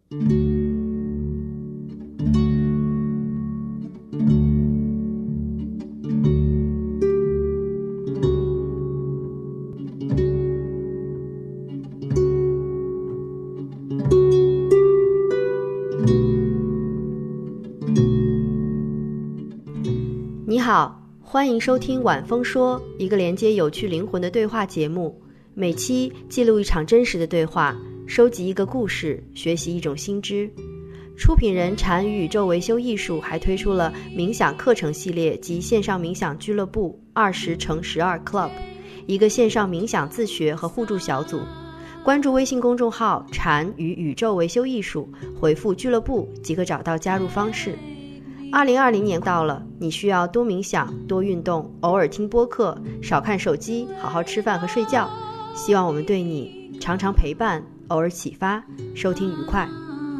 你好，欢迎收听晚风说，一个连接有趣灵魂的对话节目。每期记录一场真实的对话，收集一个故事，学习一种新知。出品人禅与宇宙维修艺术还推出了冥想课程系列及线上冥想俱乐部20×12 Club， 一个线上冥想自学和互助小组。关注微信公众号禅与宇宙维修艺术，回复俱乐部即可找到加入方式。2020年到了，你需要多冥想、多运动，偶尔听播客，少看手机，好好吃饭和睡觉。希望我们对你常常陪伴，偶尔启发，收听愉快。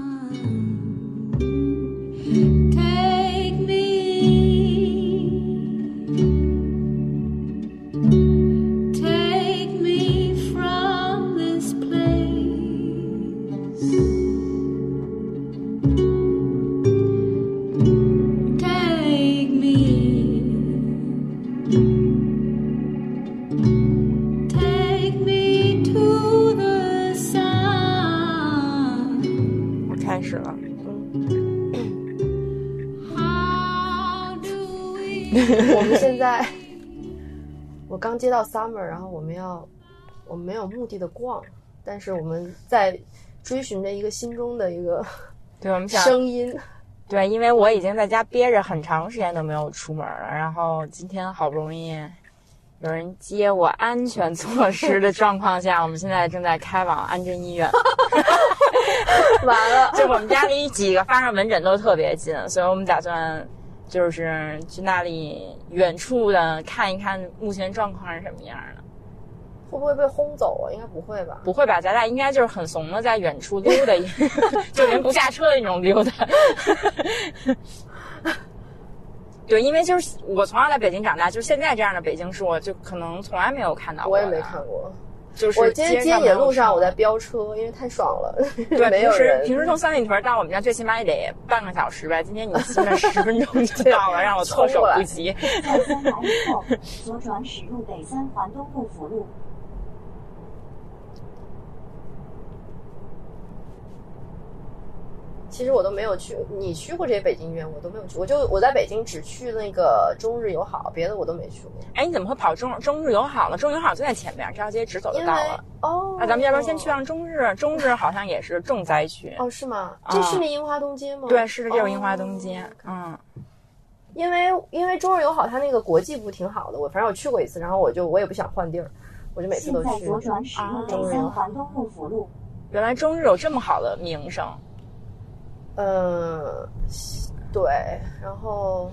开始了。 我们现在，我刚接到 Summer， 然后我们没有目的的逛，但是我们在追寻着一个心中的一个对我们想声音。 对，因为我已经在家憋着很长时间都没有出门了，然后今天好不容易有人接我，安全措施的状况下，我们现在正在开往安贞医院。 完了， 就我们家离几个发热门诊都特别近，所以我们打算就是去那里远处的看一看目前状况是什么样的。 会不会被轰走啊？应该不会吧？ 不会吧，咱俩应该就是很怂的在远处溜达，就人不下车的那种溜达。对，因为就是我从小在北京长大，就现在这样的北京市，我就可能从来没有看到过。 我也没看过。 就是我今天接你的路上我在飙车，因为太爽了。 对， 没有人。 平时从三里屯到我们家最起码也得半个小时吧，今天你骑了10分钟就到了，让我措手不及。 在3海里后左转驶入北三环东部辅路。 其实我都没有去，你去过这些北京医院，我都没有去。我在北京只去那个中日友好，别的我都没去过。 哎，你怎么会跑中日友好了？中日友好就在前面，这条街直走就到了。 哦， 那咱们要不然先去趟中日？中日好像也是重灾区。 哦，是吗？这是那樱花东街吗？ 对，是的，这就是樱花东街。 因为中日友好它那个国际部挺好的，反正我去过一次，然后我也不想换地儿，我就每次都去。 现在左转驶入北三环东部辅路。 原来中日有这么好的名声。 对，然后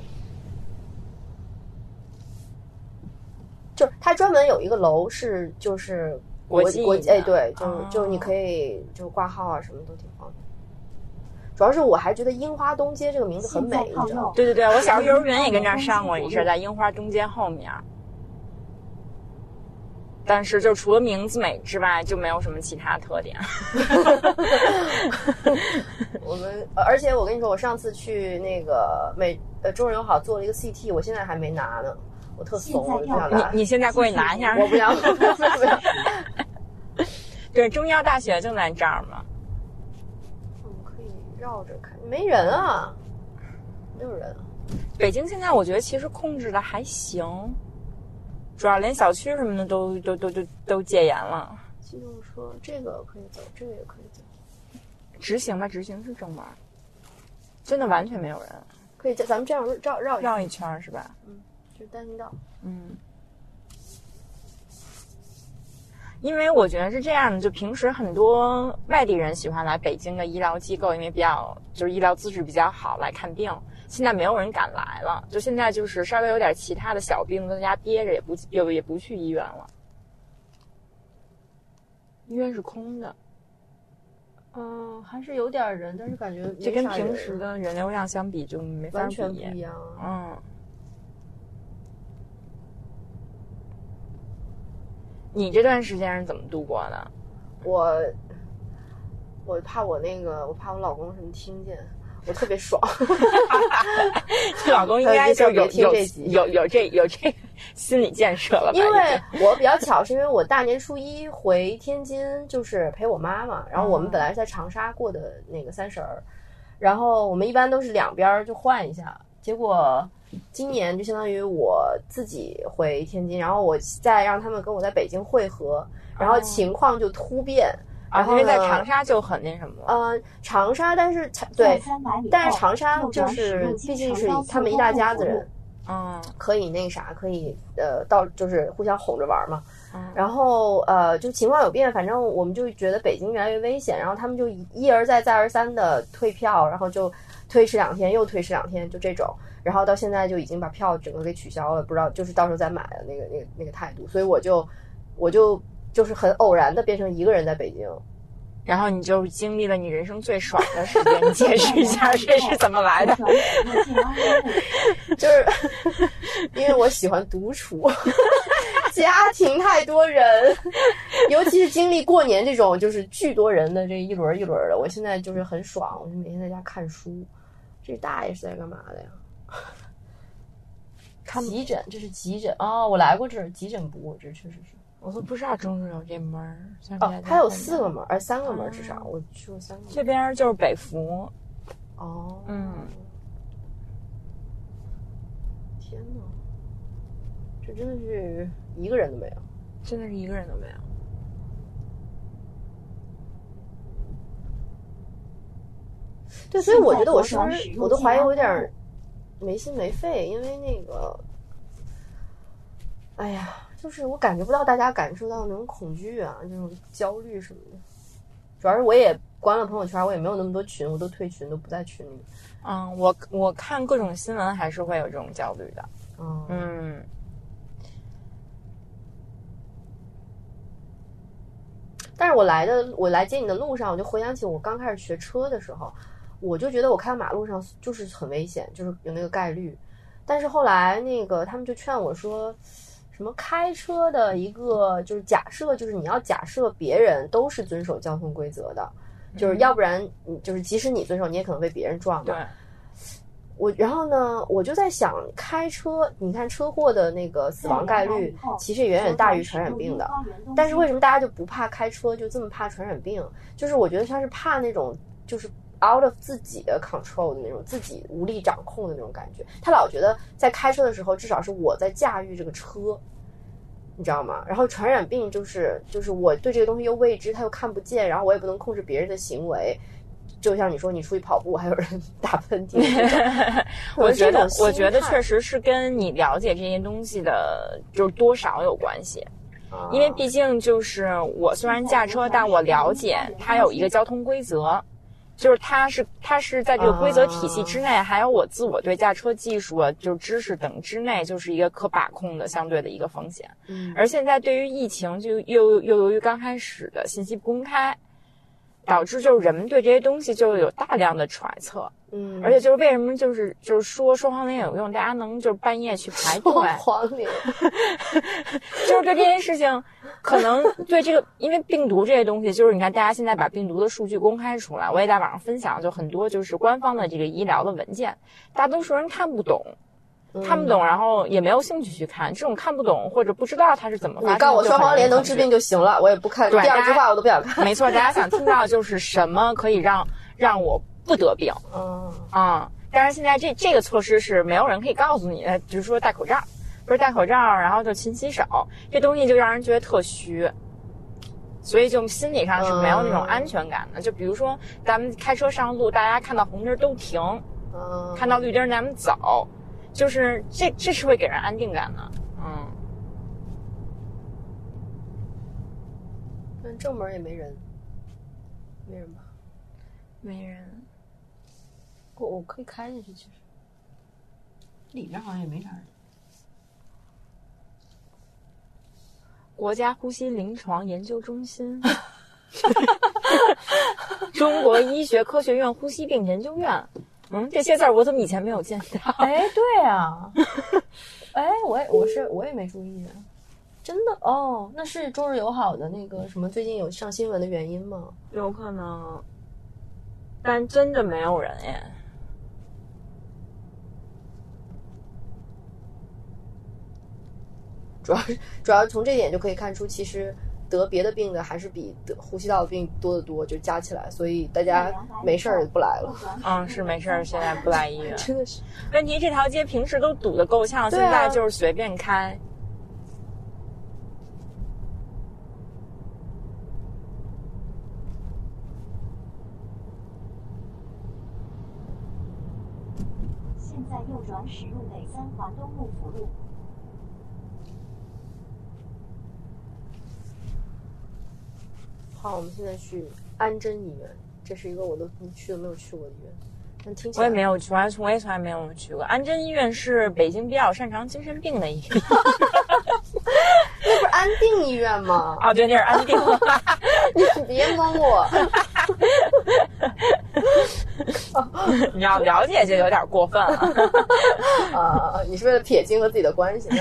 就它专门有一个楼是就是国际哎，对，就你可以就挂号啊，什么都挺方便。主要是我还觉得樱花东街这个名字很美，你知道吗？ 对对对，我小时候幼儿园也跟这儿上过一阵，在樱花东街后面。但是就除了名字美之外，就没有什么其他特点。 而且我跟你说，我上次去那个中日友好做了一个 CT， 我现在还没拿呢，我特怂，我不想拿。 你现在过去拿一下。 我不要。 对，中医药大学就在这儿嘛。 我们可以绕着看，没人啊，没有人。 北京现在我觉得其实控制的还行。主要连小区什么的都戒严了。 机动车这个可以走，这个也可以走。 直行吧，直行是正门，真的完全没有人。 可以，咱们这样绕一圈是吧？ 就是单行道。 因为我觉得是这样的，就平时很多外地人喜欢来北京的医疗机构，因为就是医疗资质比较好来看病。现在没有人敢来了，就现在就是稍微有点其他的小病在家憋着，也不去医院了。医院是空的。 还是有点人，但是感觉这跟平时的人流量相比就没法比， 完全不一样。 你这段时间是怎么度过的？ 我怕我老公什么听见，我特别爽。 老公应该就有这心理建设了吧？ 因为我比较巧，是因为我大年初一回天津，就是陪我妈妈，然后我们本来是在长沙过的那个30儿，然后我们一般都是两边就换一下，结果今年就相当于我自己回天津，然后我再让他们跟我在北京会合，然后情况就突变。然后因为在长沙就很那什么， 长沙，但是对，但是长沙就是毕竟是他们一大家子人，可以那啥，可以到就是互相哄着玩嘛。然后就情况有变，反正我们就觉得北京越来越危险，然后他们就一而再再而三的退票，然后就推迟2天，又推迟2天，就这种。然后到现在就已经把票整个给取消了，不知道就是到时候再买的那个态度，所以我就是很偶然的变成一个人在北京， 然后你就经历了你人生最爽的时间。你解释一下这是怎么来的？ 就是因为我喜欢独处，家庭太多人，尤其是经历过年这种就是巨多人的这一轮一轮的，我现在就是很爽，我就每天在家看书。这大爷是在干嘛的呀？急诊，这是急诊哦，我来过这儿急诊部，这确实是。 我都不知道中日有这门儿， 还有4个门，3个门至少，我去过3个门。 这边就是北服。 哦，天哪，这真的是一个人都没有， 真的是一个人都没有。 对，所以我觉得我是不是我都怀疑我有点没心没肺，因为那个，哎呀。就是我感觉不到大家感受到的那种恐惧啊，这种焦虑什么的。主要是我也关了朋友圈，我也没有那么多群，我都退群，都不在群里。 我看各种新闻还是会有这种焦虑的。 但是我来接你的路上，我就回想起我刚开始学车的时候，我就觉得我开马路上就是很危险，就是有那个概率。但是后来那个他们就劝我说。什么开车的一个就是假设，就是你要假设别人都是遵守交通规则的，就是要不然就是即使你遵守，你也可能被别人撞嘛。然后呢，我就在想，开车，你看车祸的那个死亡概率其实也远远大于传染病的，但是为什么大家就不怕开车，就这么怕传染病？就是我觉得他是怕那种就是。out of 自己的 control 的那种，自己无力掌控的那种感觉。他老觉得在开车的时候，至少是我在驾驭这个车，你知道吗？然后传染病就是我对这个东西又未知，他又看不见，然后我也不能控制别人的行为。就像你说，你出去跑步，还有人打喷嚏。 我觉得确实是跟你了解这些东西的，就是多少有关系。因为毕竟就是我虽然驾车，但我了解它有一个交通规则。就是它是在这个规则体系之内，还有我自我对驾车技术就是知识等之内，就是一个可把控的相对的一个风险。而现在对于疫情，就又由于刚开始的信息不公开，导致就是人们对这些东西就有大量的揣测。而且就是为什么就是说黄连有用，大家能就是半夜去排队。 黄连， 就是对这件事情，可能对这个，因为病毒这些东西，就是你看大家现在把病毒的数据公开出来，我也在网上分享，就很多就是官方的这个医疗的文件，大多数人看不懂，然后也没有兴趣去看。这种看不懂或者不知道它是怎么发生的， 你告诉我双黄连能治病就行了，我也不看。第二句话我都不想看。 没错，大家想听到就是什么可以让我不得病。但是现在这个措施是没有人可以告诉你的，就是说戴口罩，不是戴口罩，然后就勤洗手，这东西就让人觉得特虚，所以就心理上是没有那种安全感的。就比如说咱们开车上路，大家看到红灯都停，看到绿灯咱们走，就是这是会给人安定感的。 但正门也没人吧？ 没人。 我可以开进去，其实里面好像也没啥人。 国家呼吸临床研究中心，中国医学科学院呼吸病研究院。这些字儿我怎么以前没有见到？ 哎，对啊，哎，我也没注意，真的哦，那是中日友好的那个什么最近有上新闻的原因吗？ 有可能。 但真的没有人耶。 主要从这点就可以看出，其实得别的病的还是比得呼吸道的病多得多，就加起来，所以大家没事儿不来了。 是没事儿，现在不来医院。 真的是。 问题这条街平时都堵得够呛，现在就是随便开。 现在右转驶入北三环东路辅路。 好，我们现在去安贞医院，这是一个我都去都没有去过的医院，但听起来我也没有去，我也从来没有去过。安贞医院是北京比较擅长精神病的医院。 那不是安定医院吗？ 啊，对，那是安定。 你别蒙我。 你要了解就有点过分了。 你是为了撇清和自己的关系。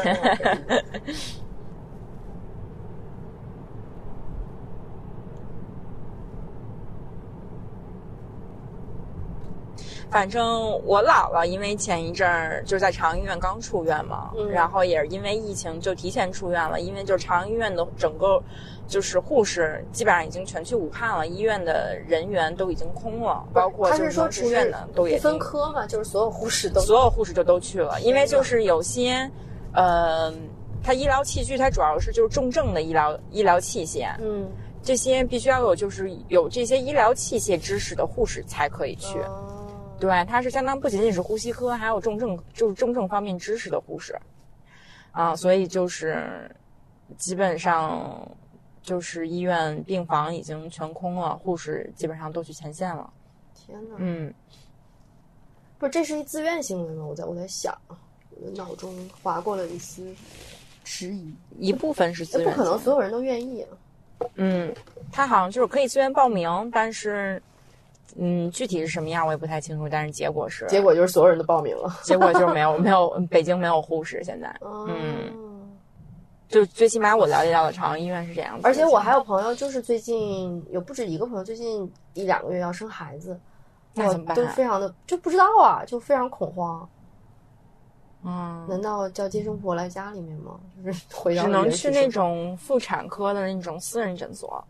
反正我姥姥因为前一阵儿就在朝阳医院刚出院嘛，然后也是因为疫情就提前出院了，因为就朝阳医院的整个就是护士基本上已经全去武汉了，医院的人员都已经空了，包括就是能住院的都也分科嘛，就是所有护士就都去了，因为就是有些它医疗器具它主要是就是重症的医疗器械，这些必须要有就是有这些医疗器械知识的护士才可以去。对，它是相当不仅仅是呼吸科，还有重症方面知识的护士所以就是基本上就是医院病房已经全空了，护士基本上都去前线了。 天哪！不是，这是一自愿行为吗？我在想，我的脑中划过了一丝迟疑。 一部分是自愿， 不可能所有人都愿意。 他好像就是可以自愿报名，但是具体是什么样我也不太清楚，但是结果就是所有人都报名了， 结果就是没有北京没有护士现在。就最起码我了解到的朝阳医院是这样子。 而且我还有朋友，就是最近有不止一个朋友，最近1-2个月要生孩子， 那怎么办？ 都非常的就不知道啊，就非常恐慌。难道叫接生婆来家里面吗？就是回到只能去那种妇产科的那种私人诊所。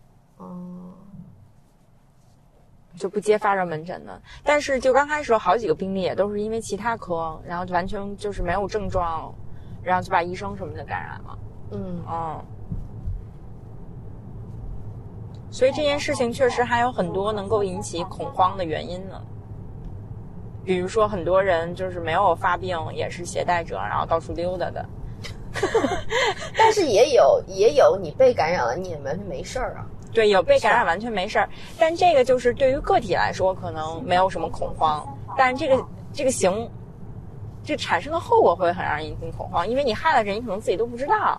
就不接发热门诊的。但是就刚开始有好几个病例也都是因为其他科，然后完全就是没有症状，然后就把医生什么的感染了。所以这件事情确实还有很多能够引起恐慌的原因呢。比如说很多人就是没有发病，也是携带者，然后到处溜达的。 但是也有你被感染了，你也完全没事儿啊。 对，有被感染完全没事儿，但这个就是对于个体来说可能没有什么恐慌，但这产生的后果会很让人引起恐慌，因为你害了人，你可能自己都不知道。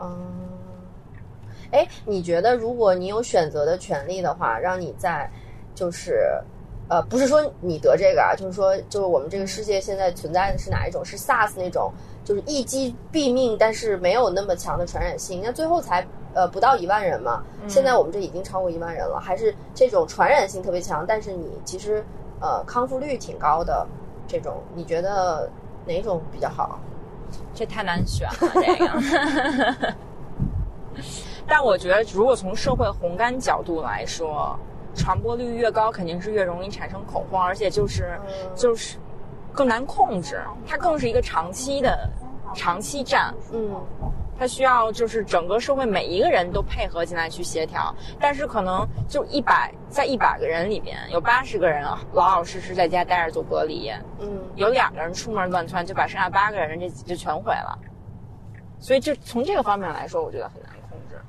你觉得如果你有选择的权利的话，让你在就是不是说你得这个啊，就是说就是我们这个世界现在存在的是哪一种？是 SARS 那种就是一击毙命，但是没有那么强的传染性，那最后才不到1万人嘛，现在我们这已经超过1万人了，还是这种传染性特别强，但是你其实康复率挺高的这种，你觉得哪种比较好？ 这太难选了这个。但我觉得如果从社会宏观角度来说，传播率越高肯定是越容易产生恐慌，而且就是更难控制，它更是一个长期战。它需要就是整个社会每一个人都配合进来去协调，但是可能就在100个人里边有80个人老老实实在家待着做隔离，有2个人出门乱窜，就把剩下8个人这就全毁了。所以就从这个方面来说，我觉得很难控制。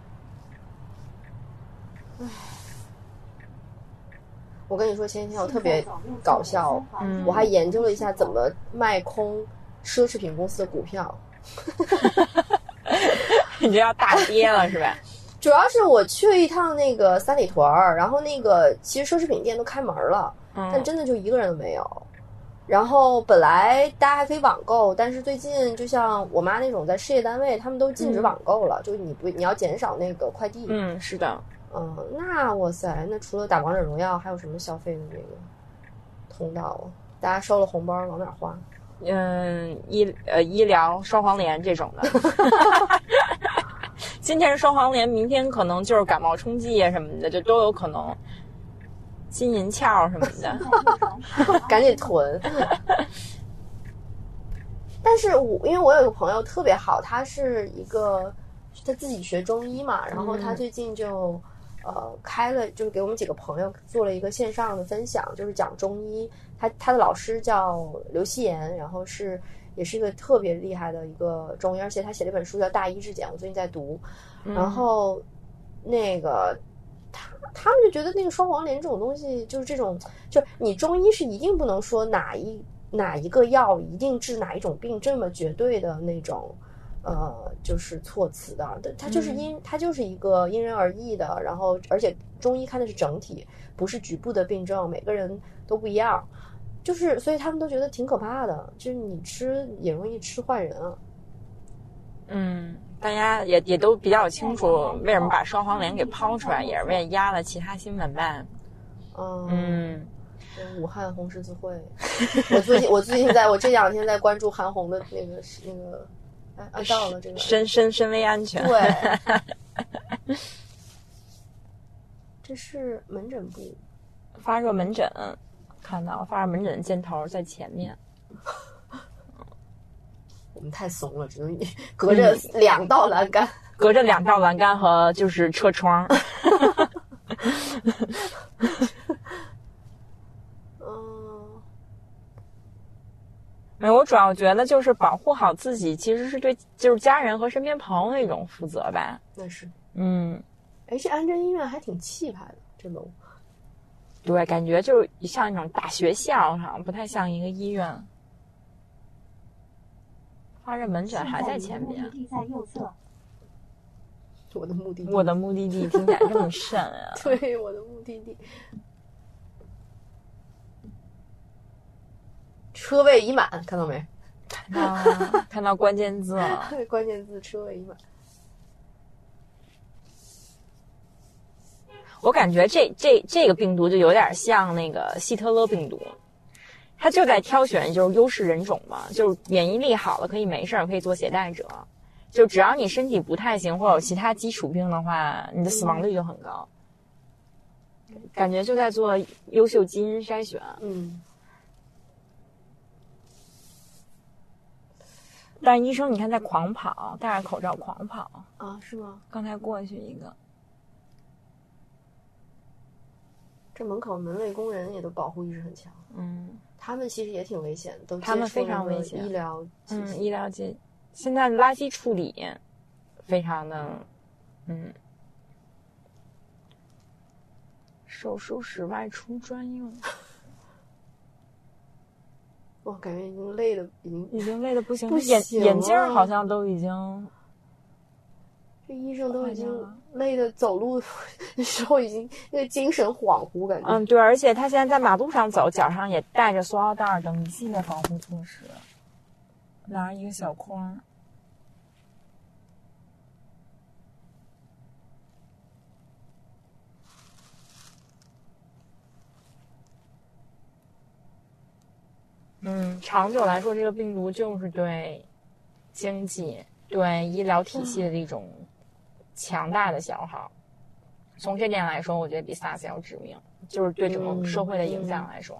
我跟你说，前几天我特别搞笑，我还研究了一下怎么卖空奢侈品公司的股票。 你这要大跌了是吧？ 主要是我去了一趟那个三里屯，然后那个其实奢侈品店都开门了，但真的就一个人都没有。然后本来大家还可以网购，但是最近就像我妈那种在事业单位，他们都禁止网购了，就是你要减少那个快递。 是的。 那哇塞，那除了打王者荣耀，还有什么消费的这个通道啊？大家收了红包往哪花？ 医疗双黄连这种的。今天是双黄连，明天可能就是感冒冲剂啊什么的，这都有可能。金银翘什么的， 赶紧囤。但是因为我有个朋友特别好，他是他自己学中医嘛，然后他最近就开了，就是给我们几个朋友做了一个线上的分享，就是讲中医。他的老师叫刘希言，然后也是一个特别厉害的一个中医，而且他写了一本书叫《大医治简》，我最近在读。然后那个他们就觉得那个双黄连这种东西，就是这种，就是你中医是一定不能说哪一个药一定治哪一种病这么绝对的那种，就是措辞的。它就是它就是一个因人而异的，然后而且中医看的是整体，不是局部的病症，每个人都不一样，就是所以他们都觉得挺可怕的，就是你吃也容易吃坏人啊。 大家也都比较清楚为什么把双黄连给抛出来，也是为了压了其他新闻吧。 武汉红十字会，我最近我这2天在关注韩红的那个，到了这个身危安全。 对，这是门诊部发热门诊，看到发热门诊箭头在前面。 我们太怂了，只能隔着2道栏杆， 隔着2道栏杆和就是车窗。我主要觉得就是保护好自己，其实是对就是家人和身边朋友的一种负责吧。 那是，这安贞医院还挺气派的，这楼。 对，感觉就是像那种大学校上，不太像一个医院。发热门诊还在前面。 目的地在右侧。 我的目的地。 我的目的地听起来这么深啊！ 对，我的目的地。车位已满，看到没？ 看到关键字了。 关键字车位已满。 我感觉这个病毒就有点像那个希特勒病毒。他就在挑选就是优势人种嘛，就是免疫力好了可以没事可以做携带者，就只要你身体不太行或者有其他基础病的话，你的死亡率就很高。感觉就在做优秀基因筛选。但是医生你看在狂跑，戴着口罩狂跑啊？是吗？ 刚才过去一个。 这门口门卫工人也都保护意识很强。他们其实也挺危险，都他们非常危险。 医疗医疗界现在垃圾处理非常的手术室外出专用。 我感觉已经累的不行， 眼镜好像都已经， 这医生都已经累的走路的时候已经那个精神恍惚感觉。 对，而且他现在在马路上走，脚上也带着塑料袋等一系列防护措施，拿一个小筐。长久来说，这个病毒就是对经济、对医疗体系的一种强大的消耗。从这点来说，我觉得比 SARS 要致命，就是对整个社会的影响来说。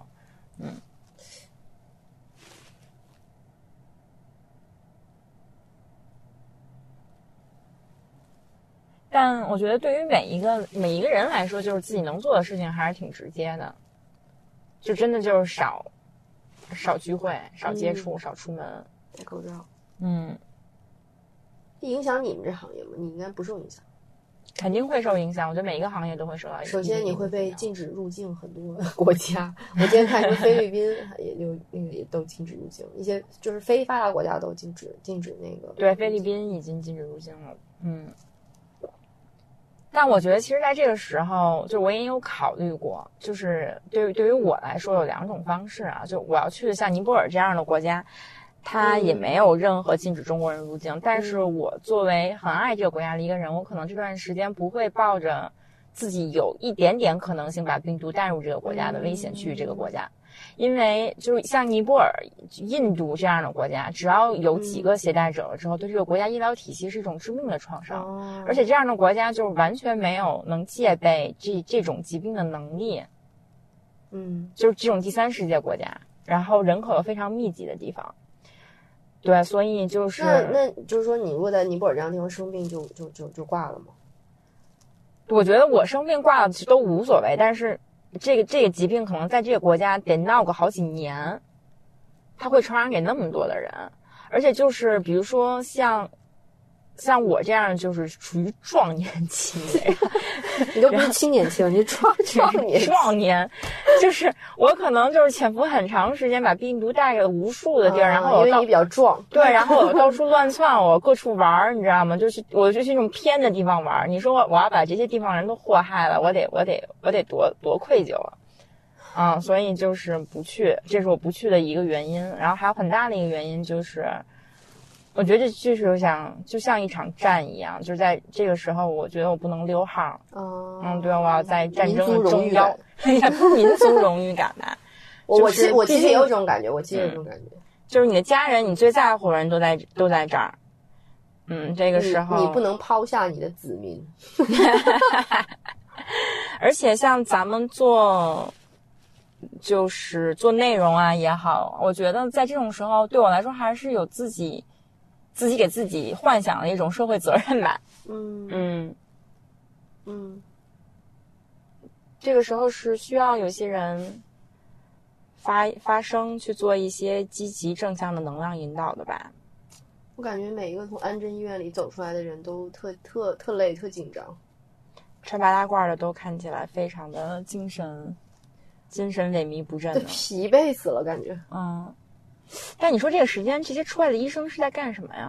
但我觉得对于每一个人来说，就是自己能做的事情还是挺直接的，就真的就是少聚会，少接触，少出门， 戴口罩。影响你们这行业吗？你应该不受影响。 肯定会受影响，我觉得每一个行业都会受到影响。 首先你会被禁止入境很多国家，我今天看说菲律宾也都禁止入境，一些就是非发达国家都禁止那个。 对，菲律宾已经禁止入境了。但我觉得其实在这个时候，就我也有考虑过，就是对于我来说有2种方式啊，就我要去的像尼泊尔这样的国家，它也没有任何禁止中国人入境，但是我作为很爱这个国家的一个人，我可能这段时间不会抱着自己有一点点可能性把病毒带入这个国家的危险区域这个国家。因为就是像尼泊尔、印度这样的国家，只要有几个携带者了之后，对这个国家医疗体系是一种致命的创伤。而且这样的国家就是完全没有能戒备这种疾病的能力。就是这种第三世界国家，然后人口又非常密集的地方。对，所以就是那就是说，你如果在尼泊尔这样的地方生病就挂了吗？ 我觉得我生病挂了其实都无所谓，但是这个疾病可能在这个国家得闹个好几年，它会传染给那么多的人，而且就是比如说像我这样就是处于壮年期你都不是青年期了，你是壮年，就是我可能就是潜伏很长时间，把病毒带给无数的地儿，然后因为你比较壮，对，然后我到处乱窜，我各处玩，你知道吗？我就去那种偏的地方玩。你说我要把这些地方人都祸害了，我得多愧疚啊！所以就是不去，这是我不去的一个原因。然后还有很大的一个原因就是。我觉得这就是就像一场战一样，就是在这个时候，我觉得我不能溜号。对，我要在战争的中央，民族荣誉感吧。 我其实也有这种感觉， 就是你的家人，你最在乎的人都在这儿。这个时候你不能抛下你的子民。 而且像咱们就是做内容啊也好，我觉得在这种时候对我来说还是有自己给自己幻想的一种社会责任吧。这个时候是需要有些人发声去做一些积极正向的能量引导的吧。 我感觉每一个从安贞医院里走出来的人都特累特紧张， 穿白大褂的都看起来非常的精神萎靡不振的， 疲惫死了感觉。 但你说这个时间这些出来的医生是在干什么呀？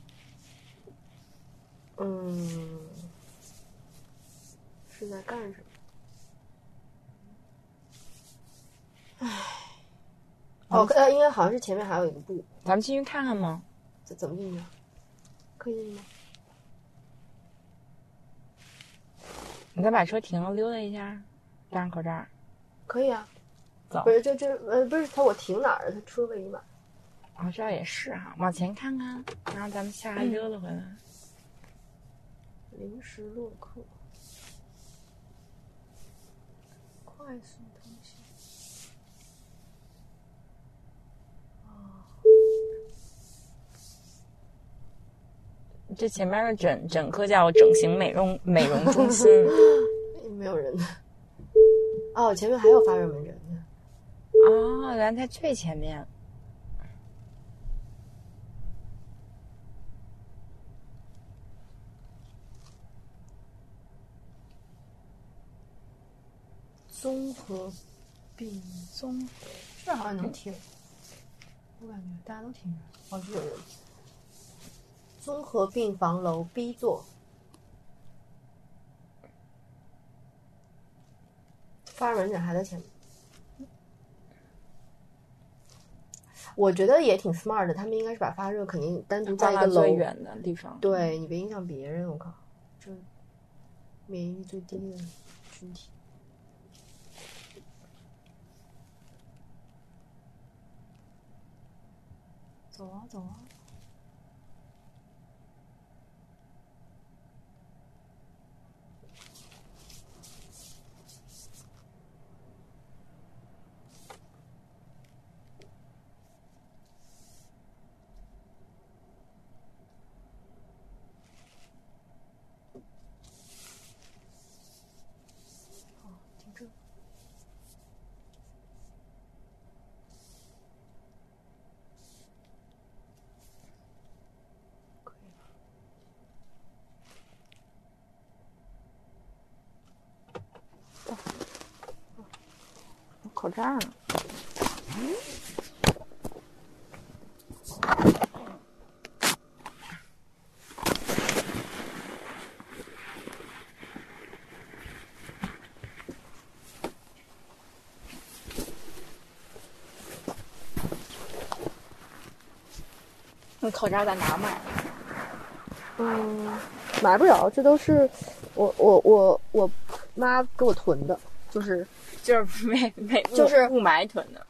是在干什么？应该好像是前面还有一个步， 咱们进去看看吗？ 怎么进去？可以进去吗？ 你再把车停了，溜达一下，戴上口罩。 可以啊。 走。 不是不是我停哪儿？他车位已满。 这也是哈，往前看看，然后咱们下来溜达回来。 临时落客，快速通行。 这前面的整个叫整形美容中心。 没有人。前面还有发热门诊呢。 原来在最前面。 综合病这好像能听，我感觉大家都听着。这有人。综合病房楼 B 座，发热门诊还在前面。我觉得也挺 smart 的，他们应该是把发热肯定单独在一个楼最远的地方， 对，你别影响别人。我靠，这免疫力最低的群体。走啊走啊！停这。 口罩呢？你口罩在哪买的？ 买不了，这都是我妈给我囤的，就是就是雾霾囤的。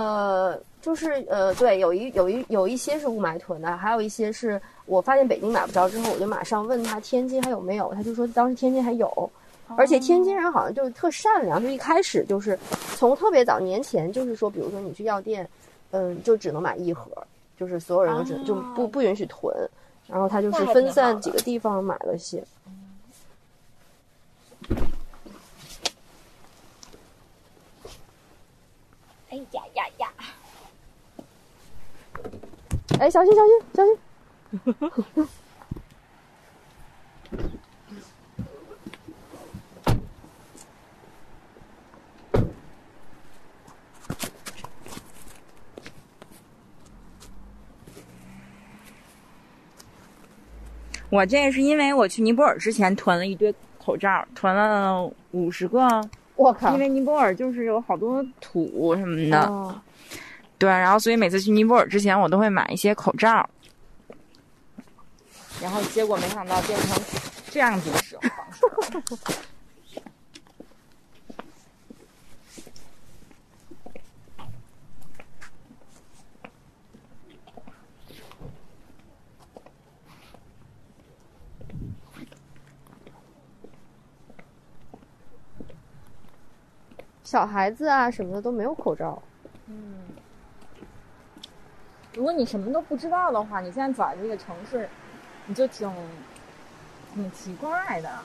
对，有一些是雾霾囤的，还有一些是我发现北京买不着之后，我就马上问他天津还有没有，他就说当时天津还有，而且天津人好像就特善良，就一开始就是从特别早年前就是说，比如说你去药店，就只能买一盒，就是所有人都就不允许囤，然后他就是分散几个地方买了些。 哎呀呀呀！ 哎，小心小心小心！ 我这是因为我去尼泊尔之前囤了一堆口罩，囤了50个。 我靠！ 因为尼泊尔就是有好多土什么的，对，然后所以每次去尼泊尔之前，我都会买一些口罩。然后结果没想到变成这样子的使用方式。 小孩子啊什么的都没有口罩。 如果你什么都不知道的话，你现在走在这个城市，你就挺奇怪的。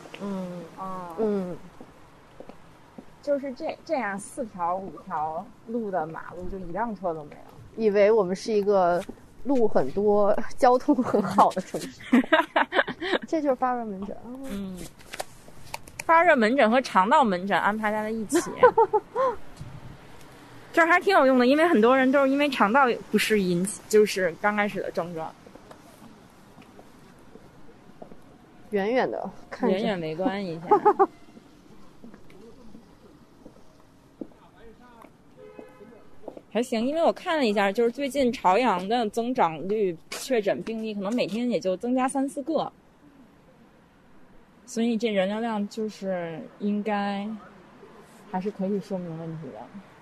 就是这样4条5条路的马路，就一辆车都没有。 以为我们是一个路很多、交通很好的城市。这就是发热门诊。 发热门诊和肠道门诊安排在了一起，这还挺有用的，因为很多人都是因为肠道不适引起，就是刚开始的症状。 远远的看着， 远远围观一下。还行，因为我看了一下，就是最近朝阳的增长率，确诊病例可能每天也就增加3、4个。所以这人流量就是应该还是可以说明问题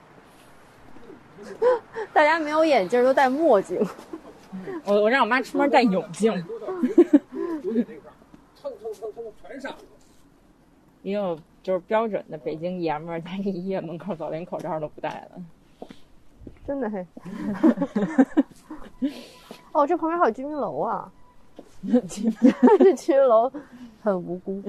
的。大家没有眼镜都戴墨镜， 我让我妈出门戴泳镜。 全上。 也有就是标准的北京爷们儿在这医院门口走，连口罩都不戴了。 真的嘿。哦，这旁边还有居民楼啊。这居民楼很无辜。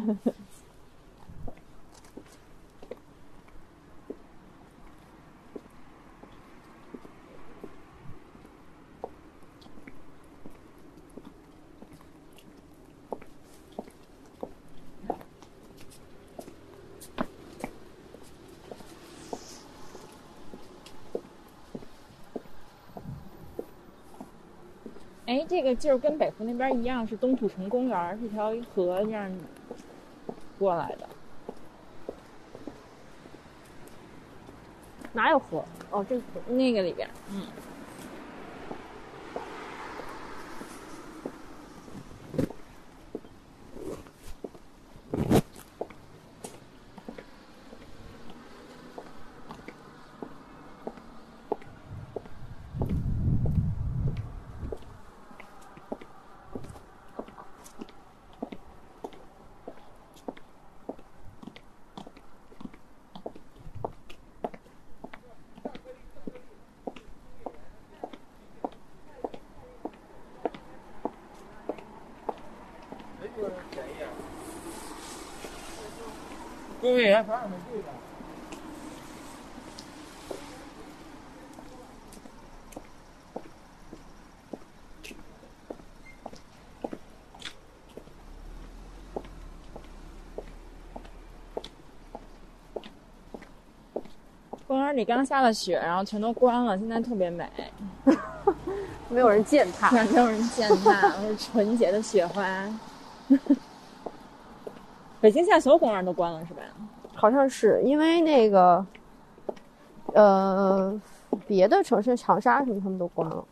哎，这个就是跟北湖那边一样，是东土城公园，是条河这样过来的。 哪有河？哦，这个河那个里边， 公务员反正没对吧？ 公园里刚下了雪，然后全都关了，现在特别美。 没有人践踏， 没有人践踏，是纯洁的雪花。北京现在所有公园都关了是吧？ 好像是因为那个，别的城市长沙什么他们都关了。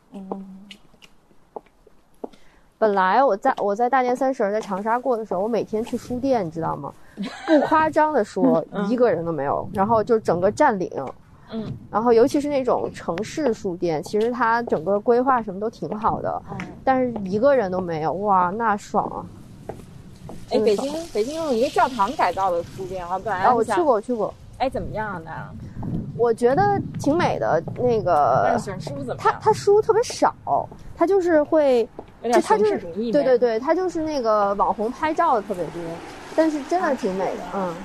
本来我在大年30在长沙过的时候，我每天去书店，你知道吗？ 不夸张的说，一个人都没有。然后就整个占领，然后尤其是那种城市书店，其实它整个规划什么都挺好的，但是一个人都没有，哇，那爽啊！ 哎，北京有一个教堂改造的书店，我本来我去过。 哎，怎么样呢？ 我觉得挺美的。那个选书怎么样？ 他书特别少，他就是会有点形式主义。 对，他就是那个网红拍照的特别多，但是真的挺美的。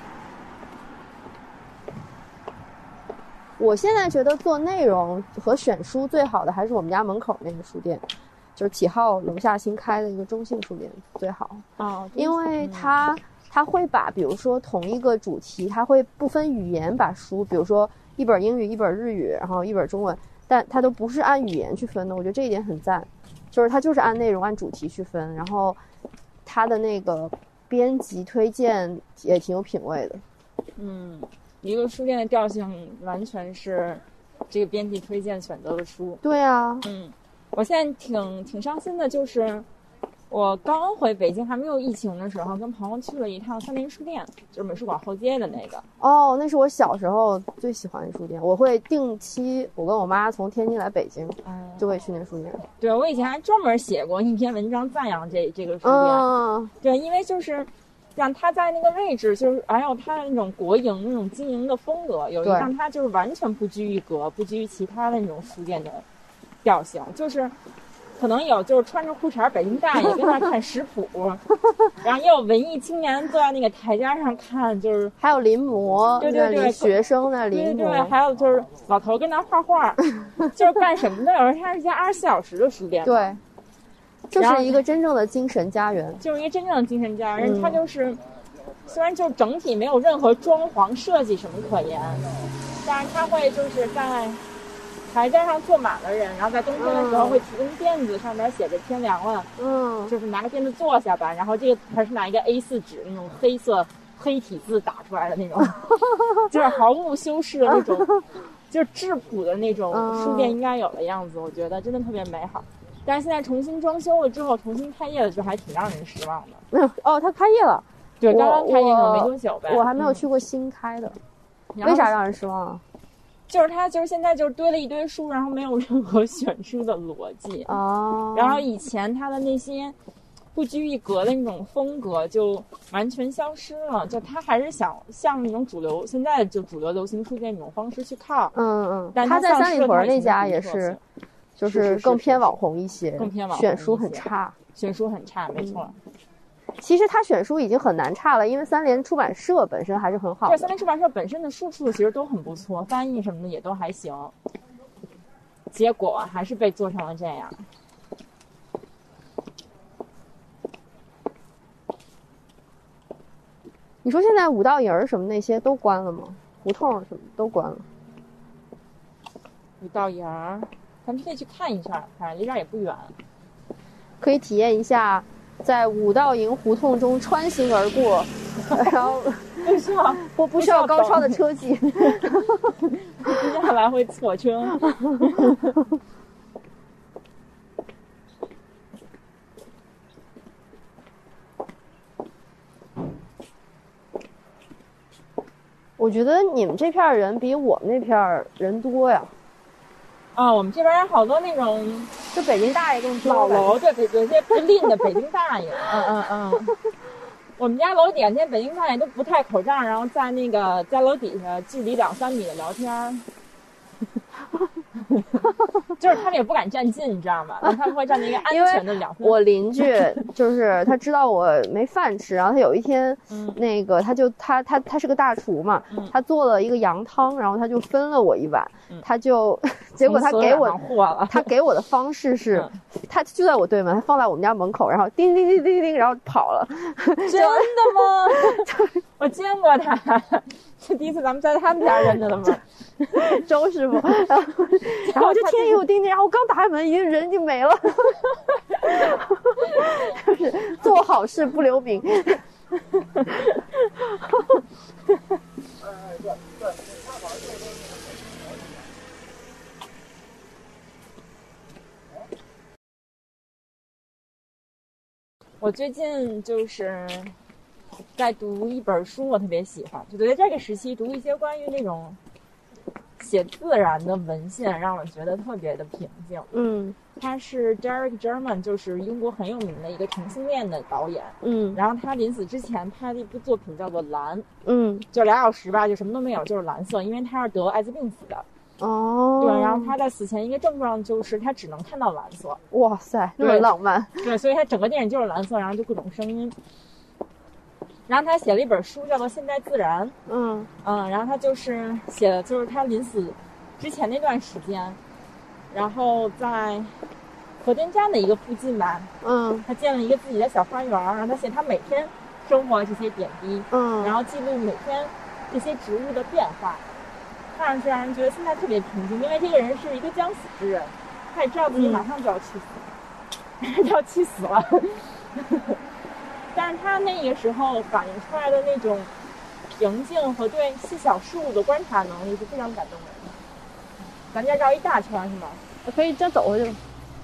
我现在觉得做内容和选书最好的还是我们家门口那个书店，就是启浩楼下新开的一个中信书店最好。因为他会把比如说同一个主题，他会不分语言把书，比如说一本英语一本日语然后一本中文，但他都不是按语言去分的，我觉得这一点很赞，就是他就是按内容按主题去分，然后他的那个编辑推荐也挺有品味的。 一个书店的调性完全是这个编辑推荐选择的书。 对啊。 我现在挺伤心的，就是我刚回北京还没有疫情的时候，跟朋友去了一趟三联书店，就是美术馆后街的那个。 那是我小时候最喜欢的书店，我会定期，我跟我妈从天津来北京，就会去那书店。 对，我以前还专门写过一篇文章赞扬这个书店。对，因为就是让它在那个位置，就是还有它的那种国营那种经营的风格，有一让它就是完全不拘一格，不拘于其他的那种书店的调性，就是可能有就是穿着裤衩北京大爷跟那看食谱，然后也有文艺青年坐在那个台阶上看，就是还有临摹， 对，学生的临摹， 对，还有就是老头跟那画画，就是干什么的？有时候它是一家24小时的书店， 对，就是一个真正的精神家园， 就是一个真正的精神家园。它就是虽然就整体没有任何装潢设计什么可言，但是它会就是在台阶上坐满了人，然后在冬天的时候会提供垫子，上面写着天凉了，就是拿个垫子坐下吧，然后这个还是拿一个 A4 纸那种黑色黑体字打出来的那种，就是毫无修饰的那种，就是质朴的那种书店应该有的样子，我觉得真的特别美好。但是现在重新装修了之后，重新开业了，就还挺让人失望的。 它开业了， 对，刚刚开业可能没多久呗。 我还没有去过新开的，为啥让人失望啊？ 就是他就是现在就是堆了一堆书，然后没有任何选书的逻辑。然后以前他的那些不拘一格的那种风格就完全消失了，就他还是想像那种主流现在就主流流行书店那种方式去靠。但他在三里屯那家也是，就是更偏网红一些， 更偏网红， 选书很差， 没错。 其实他选书已经很难差了，因为三联出版社本身还是很好的。 对，三联出版社本身的书出的其实都很不错，翻译什么的也都还行。结果还是被做成了这样。 你说现在五道营什么那些都关了吗？胡同什么都关了。 五道营，咱们可以去看一下，反正离这儿也不远， 可以体验一下在五道营胡同中穿行而过，然后不需要高超的车技， 接下来会错车。 我觉得你们这片人比我们那片人多呀。 我们这边好多那种就北京大爷更多， 老楼，对，有些不吝的北京大爷。我们家楼底下那些北京大爷都不戴口罩，然后在楼底下距离2-3米的聊天。就是他们也不敢站近，你知道吗？他们会站在一个安全的两分。 我邻居就是他知道我没饭吃，然后他有一天，那个他是个大厨嘛，他做了一个羊汤，然后他就分了我一碗，他就结果他给我的方式是，他就在我对门，他放在我们家门口，然后叮叮叮叮叮，然后跑了。 真的吗？我见过他，是第一次咱们在他们家认识的吗？ 周师傅，然后就听见有叮叮，然后我刚打开门，一个人就没了，就是做好事不留名。 我最近就是在读一本书，我特别喜欢，就觉得这个时期读一些关于那种写自然的文献，让我觉得特别的平静。他是 Derek Jarman， 就是英国很有名的一个同性恋的导演。然后他临死之前拍了一部作品叫做《蓝》。就2小时吧，就什么都没有，就是蓝色，因为他是得艾滋病死的。对，然后他在死前一个症状就是他只能看到蓝色。 哇塞，那么浪漫。 对，所以他整个电影就是蓝色，然后就各种声音。然后他写了一本书叫做《现代自然》。然后他就是写的就是他临死之前那段时间，然后在核电站的一个附近吧，他建了一个自己的小花园，然后他写他每天生活这些点滴，然后记录每天这些植物的变化，看上去让人觉得现在特别平静，因为这个人是一个将死之人，他也知道自己马上就要去死，要去死了。但是他那个时候反映出来的那种平静和对细小事物的观察能力是非常感动人的。咱家绕一大圈是吗？ 可以再走回去。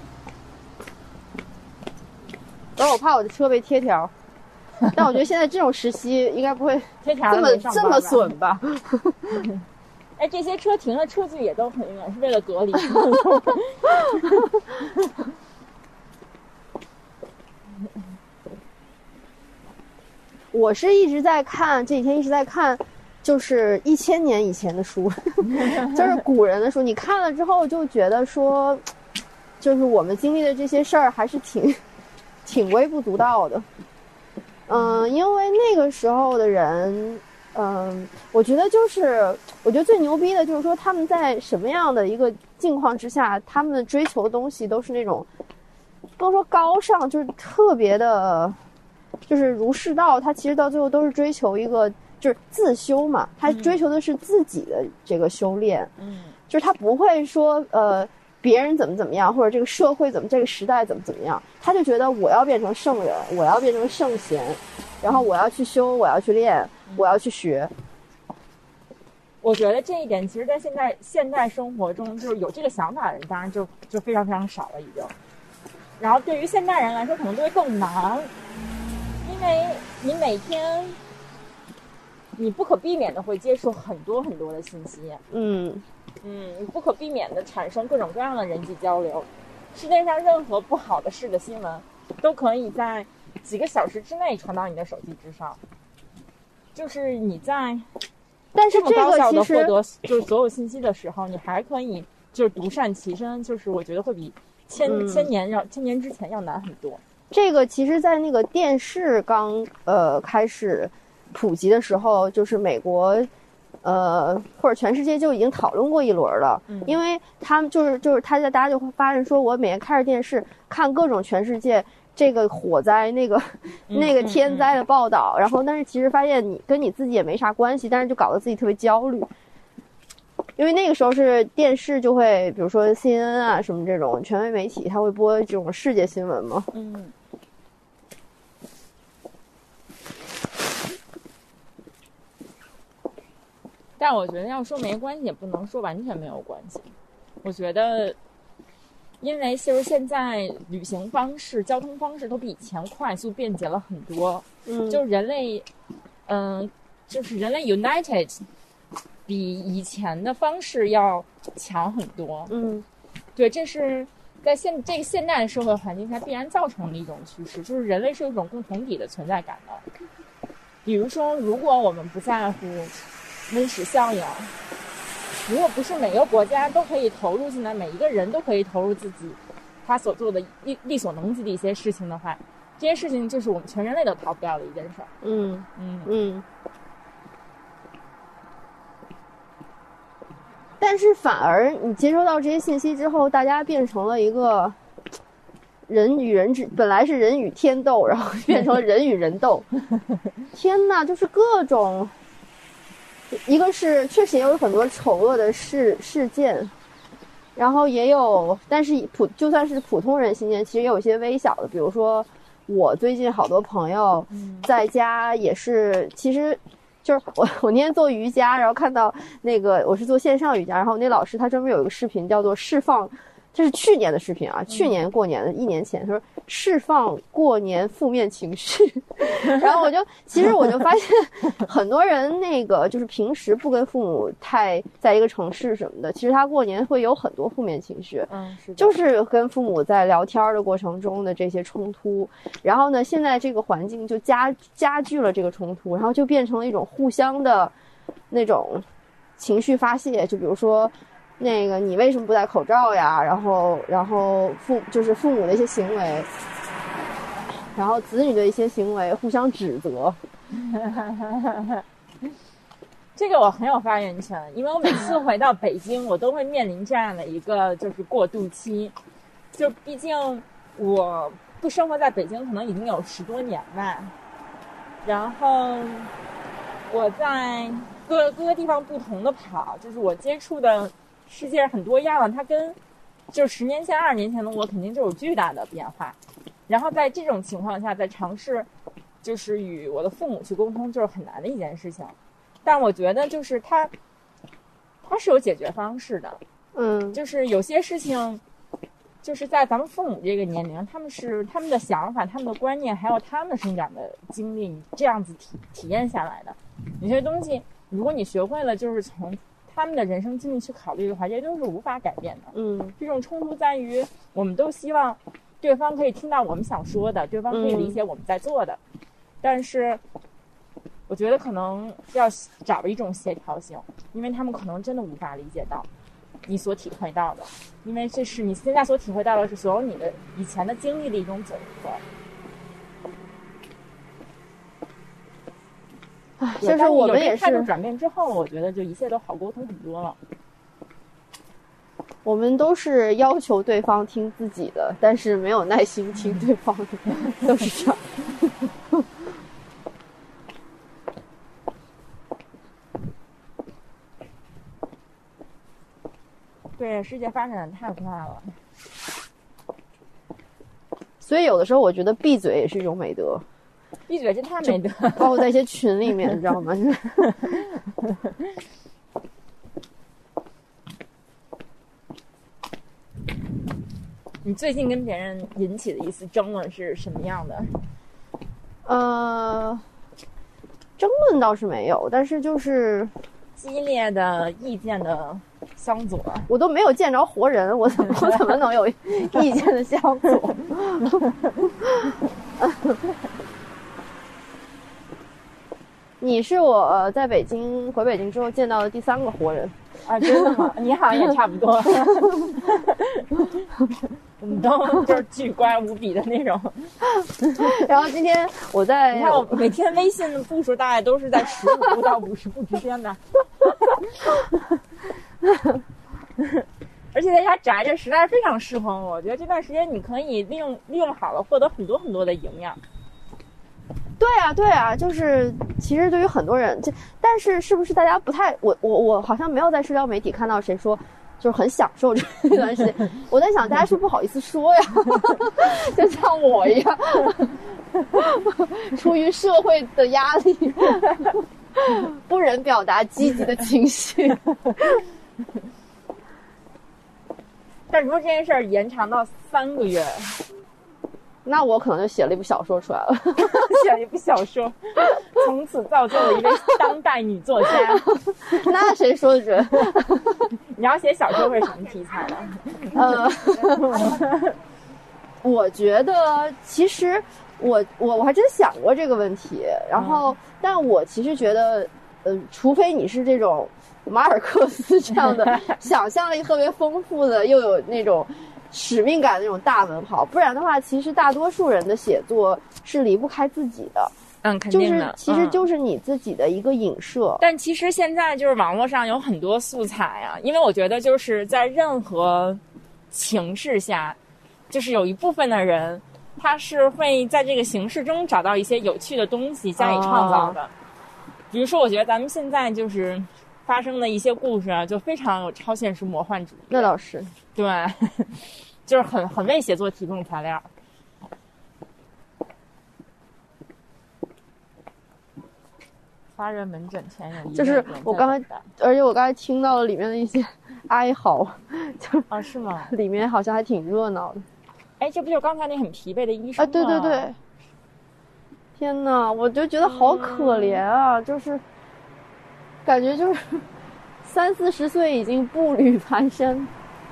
然后我怕我的车被贴条，但我觉得现在这种时期应该不会贴条这么损吧。 哎，这些车停的车距也都很远，是为了隔离。 我是一直在看，这几天一直在看，就是1000年以前的书，就是古人的书。你看了之后就觉得说，就是我们经历的这些事儿还是挺微不足道的。因为那个时候的人，我觉得最牛逼的就是说他们在什么样的一个境况之下，他们的追求的东西都是那种，不能说高尚，就是特别的。就是儒释道，他其实到最后都是追求一个就是自修嘛，他追求的是自己的这个修炼。就是他不会说别人怎么样，或者这个社会这个时代怎么样，他就觉得我要变成圣人，我要变成圣贤，然后我要去修，我要去练，我要去学。 我觉得这一点其实在现代生活中，就是有这个想法的人当然就非常非常少了已经。然后对于现代人来说可能就会更难，因为你每天你不可避免的会接触很多很多的信息。你不可避免的产生各种各样的人际交流。世界上任何不好的事的新闻都可以在几个小时之内传到你的手机之上。就是你在但是这么高效的获得就是所有信息的时候，你还可以就是独善其身，就是我觉得会比千年之前要难很多。 这个其实在那个电视刚开始普及的时候，就是美国或者全世界就已经讨论过一轮了。因为他们就是大家就会发现说，我每天开着电视看各种全世界这个火灾那个天灾的报道，然后但是其实发现你跟你自己也没啥关系，但是就搞得自己特别焦虑。因为那个时候是电视就会比如说 CNN 啊什么这种权威媒体，它会播这种世界新闻嘛。 但我觉得要说没关系也不能说完全没有关系。我觉得因为其实现在旅行方式交通方式都比以前快速便捷了很多。就是人类就是人类 United 比以前的方式要强很多。对，这是在这个现代的社会环境下必然造成的一种趋势，就是人类是有一种共同体的存在感的。比如说如果我们不在乎温室效应，如果不是每个国家都可以投入进来，每一个人都可以投入自己他所做的力所能及的一些事情的话，这些事情就是我们全人类都逃不掉的一件事儿。 但是反而你接收到这些信息之后，大家变成了一个人与人本来是人与天斗，然后变成了人与人斗。天哪，就是各种，一个是确实也有很多丑恶的事件，然后也有，但是就算是普通人心间，其实也有一些微小的，比如说我最近好多朋友在家也是，其实就是我那天做瑜伽，然后看到那个我是做线上瑜伽，然后那老师他专门有一个视频叫做释放，这是去年的视频啊，去年过年的1年前，他说释放过年负面情绪。然后其实我就发现很多人那个就是平时不跟父母太在一个城市什么的，其实他过年会有很多负面情绪。 是的， 就是跟父母在聊天的过程中的这些冲突，然后呢，现在这个环境就加剧了这个冲突，然后就变成了一种互相的那种情绪发泄。就比如说那个你为什么不戴口罩呀？然后父母的一些行为，然后子女的一些行为互相指责。 这个我很有发言权，因为我每次回到北京，我都会面临这样的一个就是过渡期。就毕竟我不生活在北京，可能已经有10多年吧。然后我在各个地方不同的跑，就是我接触的世界很多样了。它跟就10年前、20年前的我肯定就有巨大的变化。然后在这种情况下，在尝试就是与我的父母去沟通，就是很难的一件事情。但我觉得就是它是有解决方式的。就是有些事情就是在咱们父母这个年龄，他们的想法、他们的观念，还有他们的生长的经历，这样子体验下来的有些东西，如果你学会了就是从他们的人生经历去考虑的话，这些都是无法改变的。这种冲突在于我们都希望对方可以听到我们想说的，对方可以理解我们在做的，但是我觉得可能要找一种协调性，因为他们可能真的无法理解到你所体会到的，因为这是你现在所体会到的是所有你的以前的经历的一种总和。 就是我们也是态度转变之后，我觉得就一切都好沟通很多了。 我们都是要求对方听自己的，但是没有耐心听对方的，都是这样。 对，世界发展的太快了， 所以有的时候我觉得闭嘴也是一种美德。 闭嘴真太美德， 包括在一些群里面，你知道吗？ 你最近跟别人引起的一次争论是什么样的？ 争论倒是没有，但是就是激烈的意见的相左。 我都没有见着活人，我怎么能有意见的相左？你是我在回北京之后见到的第3个活人啊！真的吗？你好像也差不多。我们都就是巨观无比的那种。 然后今天你看我每天微信的步数大概都是在15步到50步之间的。而且在家宅着实在是非常适合我，觉得这段时间你可以利用好了，获得很多很多的营养。 对啊，就是其实对于很多人，但是不是大家不太，我好像没有在社交媒体看到谁说就是很享受这段时间。我在想大家是不好意思说呀，就像我一样，出于社会的压力，不忍表达积极的情绪。 但如果这件事儿延长到3个月。 那我可能就写了一部小说出来了， 写了一部小说，从此造就了一位当代女作家。 那谁说的准？ 你要写小说会是什么题材呢？ 我觉得其实我还真想过这个问题，然后但我其实觉得，除非你是这种马尔克斯这样的想象力特别丰富的，又有那种使命感的那种大文豪，不然的话，其实大多数人的写作是离不开自己的。 肯定的， 其实就是你自己的一个影射。 但其实现在就是网络上有很多素材啊，因为我觉得就是在任何情势下，就是有一部分的人，他是会在这个形式中找到一些有趣的东西加以创造的。比如说，我觉得咱们现在就是发生的一些故事啊，就非常有超现实魔幻主义。 那倒是， 对，就是很为写作提供材料。发热门诊前有一就是我刚才，而且我刚才听到了里面的一些哀嚎，就是是吗？ 里面好像还挺热闹的。 哎，这不就是刚才那很疲惫的医生吗？ 对对对。天哪，我就觉得好可怜啊，就是感觉就是30-40岁已经步履蹒跚。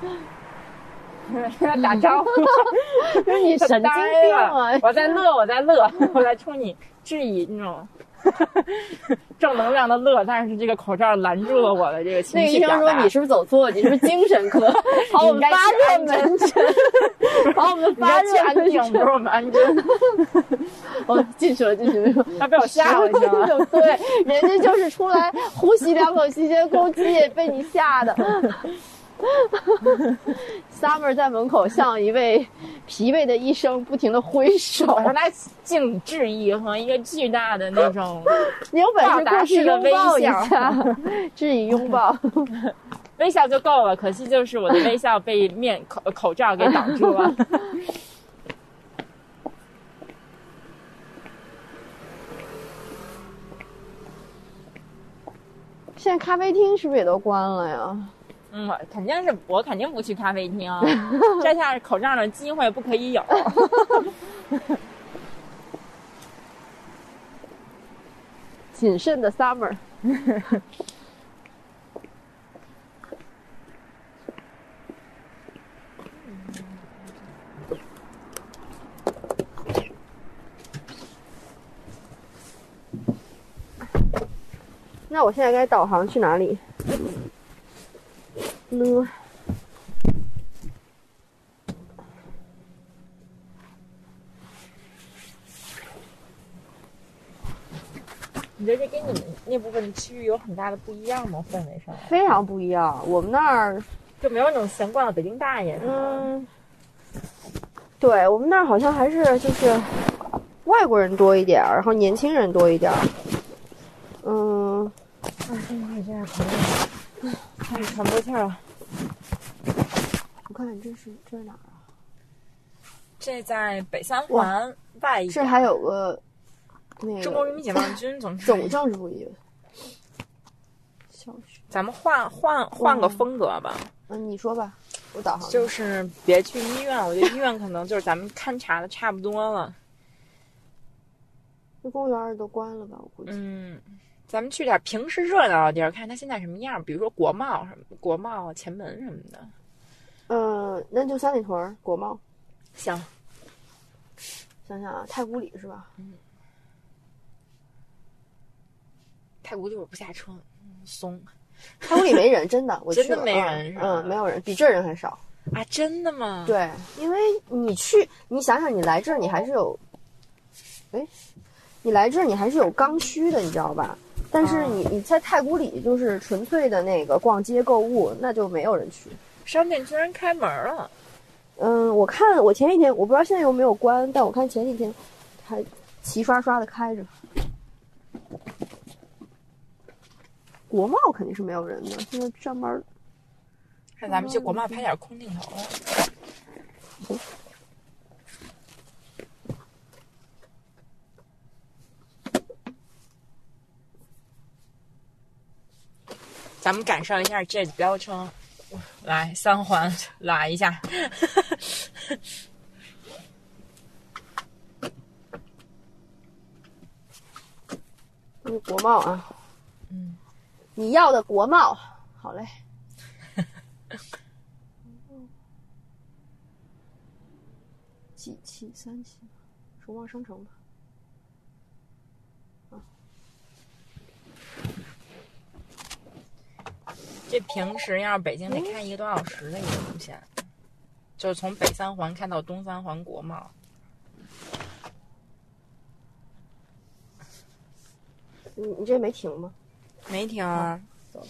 打招呼， 就是你神经病啊！ 我在乐，我在冲你质疑那种正能量的乐，但是这个口罩拦住了我的这个情绪表达。 那个医生说你是不是走错了？你是不是精神科？好，我们发热门诊。好，我们发热门诊， 不是我们安针。 我进去了。 他被我吓了一跳。 对，人家就是出来呼吸2口新鲜空气，被你吓的。Summer 在门口向一位疲惫的医生不停地挥手， 我让他敬你致意和一个巨大的那种， 你有本事过去拥抱一下，致以拥抱， 微笑就够了。可惜就是我的微笑被口罩给挡住了。 现在咖啡厅是不是也都关了呀？ 我肯定不去咖啡厅，摘下口罩的机会不可以有。 谨慎的 Summer。那我现在该导航去哪里？呢？ 你觉得这跟你们那部分区域有很大的不一样吗？氛围上非常不一样。我们那儿就没有那种闲逛的北京大爷。 对，我们那儿好像还是就是外国人多一点，然后年轻人多一点。 现在这样开始喘不过气了。 我看这是哪儿啊？ 这在北三环外一点。 这还有个那个中国人民解放军总政治主义小学。 咱们换个风格吧。 你说吧，我导航。 就是别去医院，我觉得医院可能就是咱们勘察的差不多了。 这公园都关了吧？我估计。 咱们去点平时热闹的地儿，看它现在什么样，比如说国贸什么，国贸前门什么的。 那就三里屯国贸。 行。 想想啊，太古里是吧？ 太古里我不下车，松。 太古里没人，真的，我去了真的没人是吧？ 没有人，比这人还少。 啊，真的吗？ 对，因为你想想，你来这儿，你还是有，你来这儿你还是有刚需的，你知道吧？但是你在太古里就是纯粹的那个逛街购物，那就没有人去。 商店居然开门了。 我看我前几天，我不知道现在有没有关，但我看前几天还齐刷刷的开着。国贸肯定是没有人的，现在上班。 看咱们去国贸拍点空镜头了。咱们感受一下这标称，来三环来一下。 国贸啊，你要的国贸，好嘞。几期？3期，守望商城吧。 这平时要是北京得开1个多小时的一个路线，就是从北三环开到东三环国贸。 你这没停吗？ 没停啊。 走了。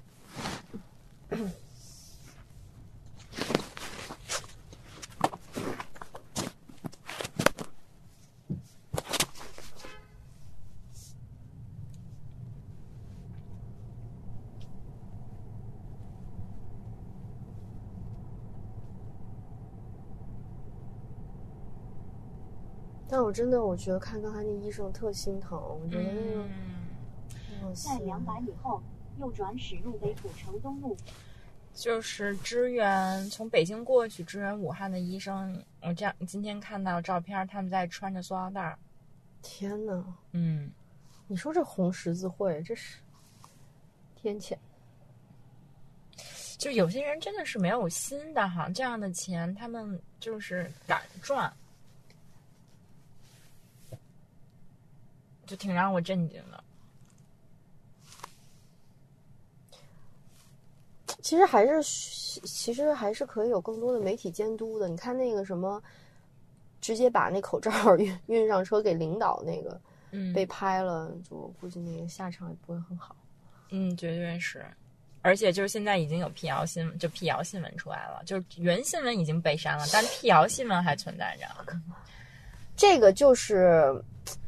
但我觉得看刚才那医生特心疼，我觉得那个。 在200米后右转驶入北土城东路。 就是支援从北京过去支援武汉的医生，我今天看到照片，他们在穿着塑料袋。 天哪！ 你说这红十字会，这是天谴。 就有些人真的是没有心的哈，这样的钱他们就是敢赚，就挺让我震惊的。 其实还是可以有更多的媒体监督的。你看那个什么，直接把那口罩运上车给领导那个，被拍了，就我估计那个下场也不会很好。 绝对是。而且就是现在已经有辟谣新闻，就辟谣新闻出来了，就是原新闻已经被删了，但辟谣新闻还存在着。 这个就是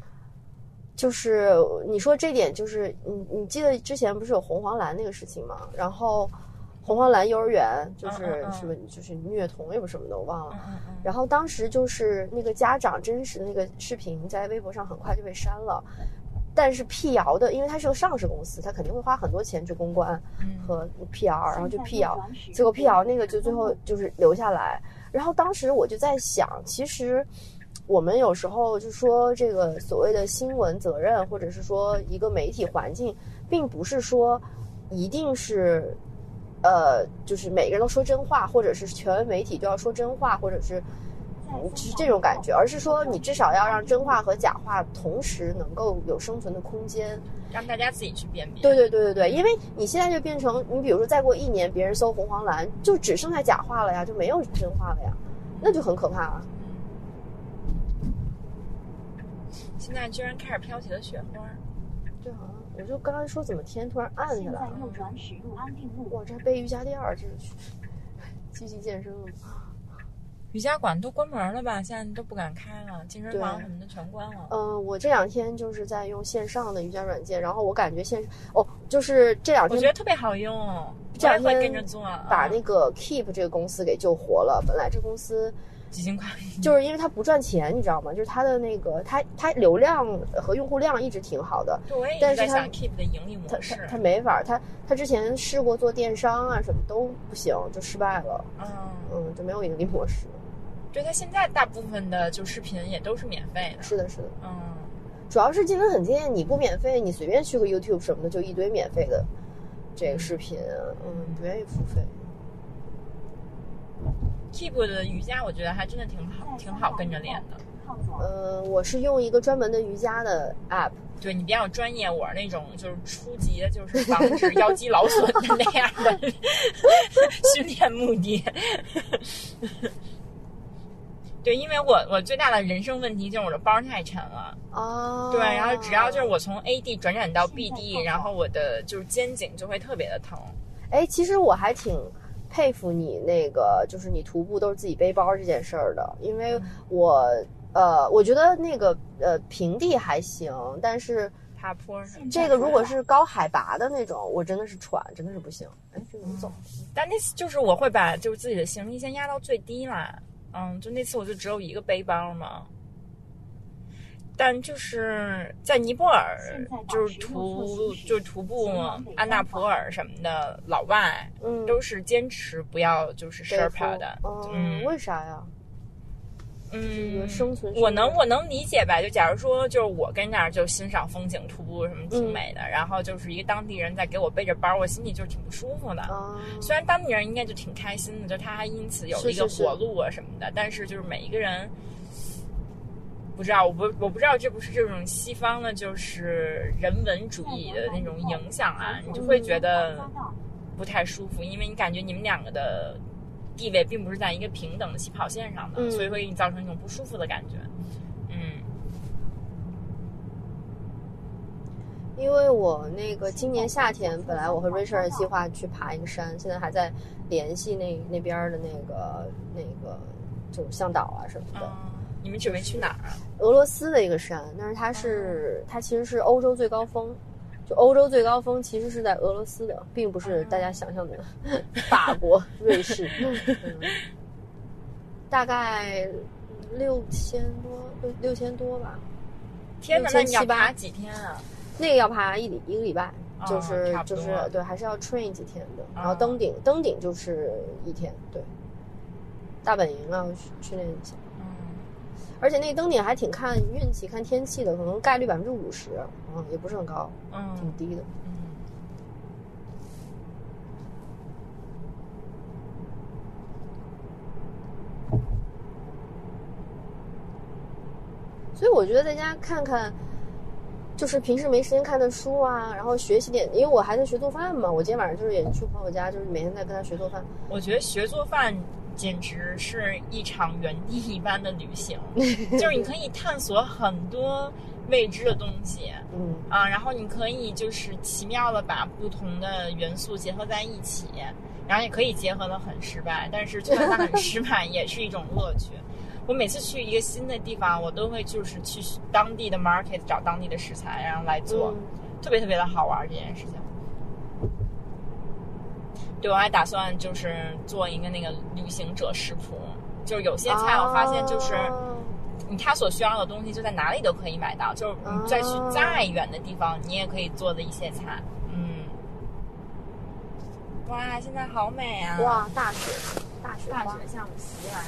你说这点，就是你记得之前不是有红黄蓝那个事情吗？然后红黄蓝幼儿园就是虐童也不什么的，我忘了。然后当时就是那个家长真实的那个视频在微博上很快就被删了。但是辟谣的，因为它是个上市公司，它肯定会花很多钱去公关和辟谣，然后就辟谣，结果辟谣那个就最后就是留下来。然后当时我就在想，其实我们有时候就说这个所谓的新闻责任，或者是说一个媒体环境，并不是说一定是就是每个人都说真话，或者是全文媒体都要说真话，或者是就是这种感觉，而是说你至少要让真话和假话同时能够有生存的空间， 让大家自己去辨别。 对，因为你现在就变成，你比如说再过1年，别人搜红黄蓝，就只剩下假话了呀，就没有真话了呀，那就很可怕啊。 现在居然开始飘起了雪花。 对啊，我就刚才说怎么天突然暗下来了。 现在右转驶入安定路。 哇，这还背瑜伽垫儿，这是积极健身了吗？ 瑜伽馆都关门了吧？现在都不敢开了，健身房什么的全关了。 我这2天就是在用线上的瑜伽软件，然后我感觉就是这2天我觉得特别好用， 这2天跟着做， 把那个 Keep 这个公司给救活了。本来这公司几千块， 就是因为它不赚钱，你知道吗？就是它的那个它流量和用户量一直挺好的， 对，我也一直在想 Keep 的盈利模式。 它没法，它之前试过做电商啊，什么都不行，就失败了。就没有盈利模式。 对，它现在大部分的就视频也都是免费的。 是的。主要是竞争很激烈，你不免费，你随便去个 YouTube 什么的，就一堆免费的这个视频，不愿意付费。 Keep 的瑜伽我觉得还真的挺好跟着练的。 我是用一个专门的瑜伽的 app。 对，你比较专业，我是那种就是初级的，就是防止腰肌劳损的那样的训练目的。对，因为我最大的人生问题就是我的包太沉了。对，然后只要就是我从 AD 转展到 BD， 然后我的就是肩颈就会特别的疼。 其实我还挺佩服你那个，就是你徒步都是自己背包这件事儿的，因为我觉得那个平地还行，但是爬坡这个如果是高海拔的那种，我真的是喘，真的是不行。这能走？ 但那次就是我会把就是自己的行李先压到最低啦。就那次我就只有一个背包嘛。但就是在尼泊尔，就是徒步安纳普尔什么的，老外都是坚持不要就是 Sherpa 的。 为啥呀？生存我能理解吧。就假如说就是我跟那儿就欣赏风景徒步什么挺美的，然后就是一个当地人在给我背着包，我心里就挺不舒服的。虽然当地人应该就挺开心的，就他还因此有了一个活路啊什么的，但是就是每一个人不知道，我不知道这不是这种西方的就是人文主义的那种影响啊，你就会觉得不太舒服，因为你感觉你们两个的地位并不是在一个平等的起跑线上的，所以会给你造成一种不舒服的感觉。 因为我那个今年夏天本来我和 Richard 计划去爬一个山，现在还在联系那边的那个就是向导啊什么的。 你们准备去哪儿啊？ 俄罗斯的一个山，但是它其实是欧洲最高峰。就欧洲最高峰其实是在俄罗斯的，并不是大家想象的法国、瑞士。大概6000多吧。 天哪，那你要爬几天啊？ 那个要爬一个礼拜。 差不多就是对，还是要 train 几天的。然后登顶就是1天，对。大本营啊，去练一下。而且那个登顶还挺看运气、看天气的，可能概率50%，也不是很高，挺低的。所以我觉得在家看看，就是平时没时间看的书啊，然后学习点，因为我还在学做饭嘛。我今天晚上就是也去朋友家，就是每天在跟他学做饭。 我觉得学做饭简直是一场原地一般的旅行，就是你可以探索很多未知的东西，然后你可以就是奇妙的把不同的元素结合在一起，然后也可以结合的很失败，但是就算它很失败也是一种乐趣。我每次去一个新的地方，我都会就是去当地的 market 找当地的食材，然后来做，特别特别的好玩这件事情。对，我还打算就是做一个那个旅行者食谱，就是有些菜我发现就是他所需要的东西就在哪里都可以买到，就是你再去再远的地方你也可以做的一些菜。哇，现在好美啊！ 哇，大雪向我袭来。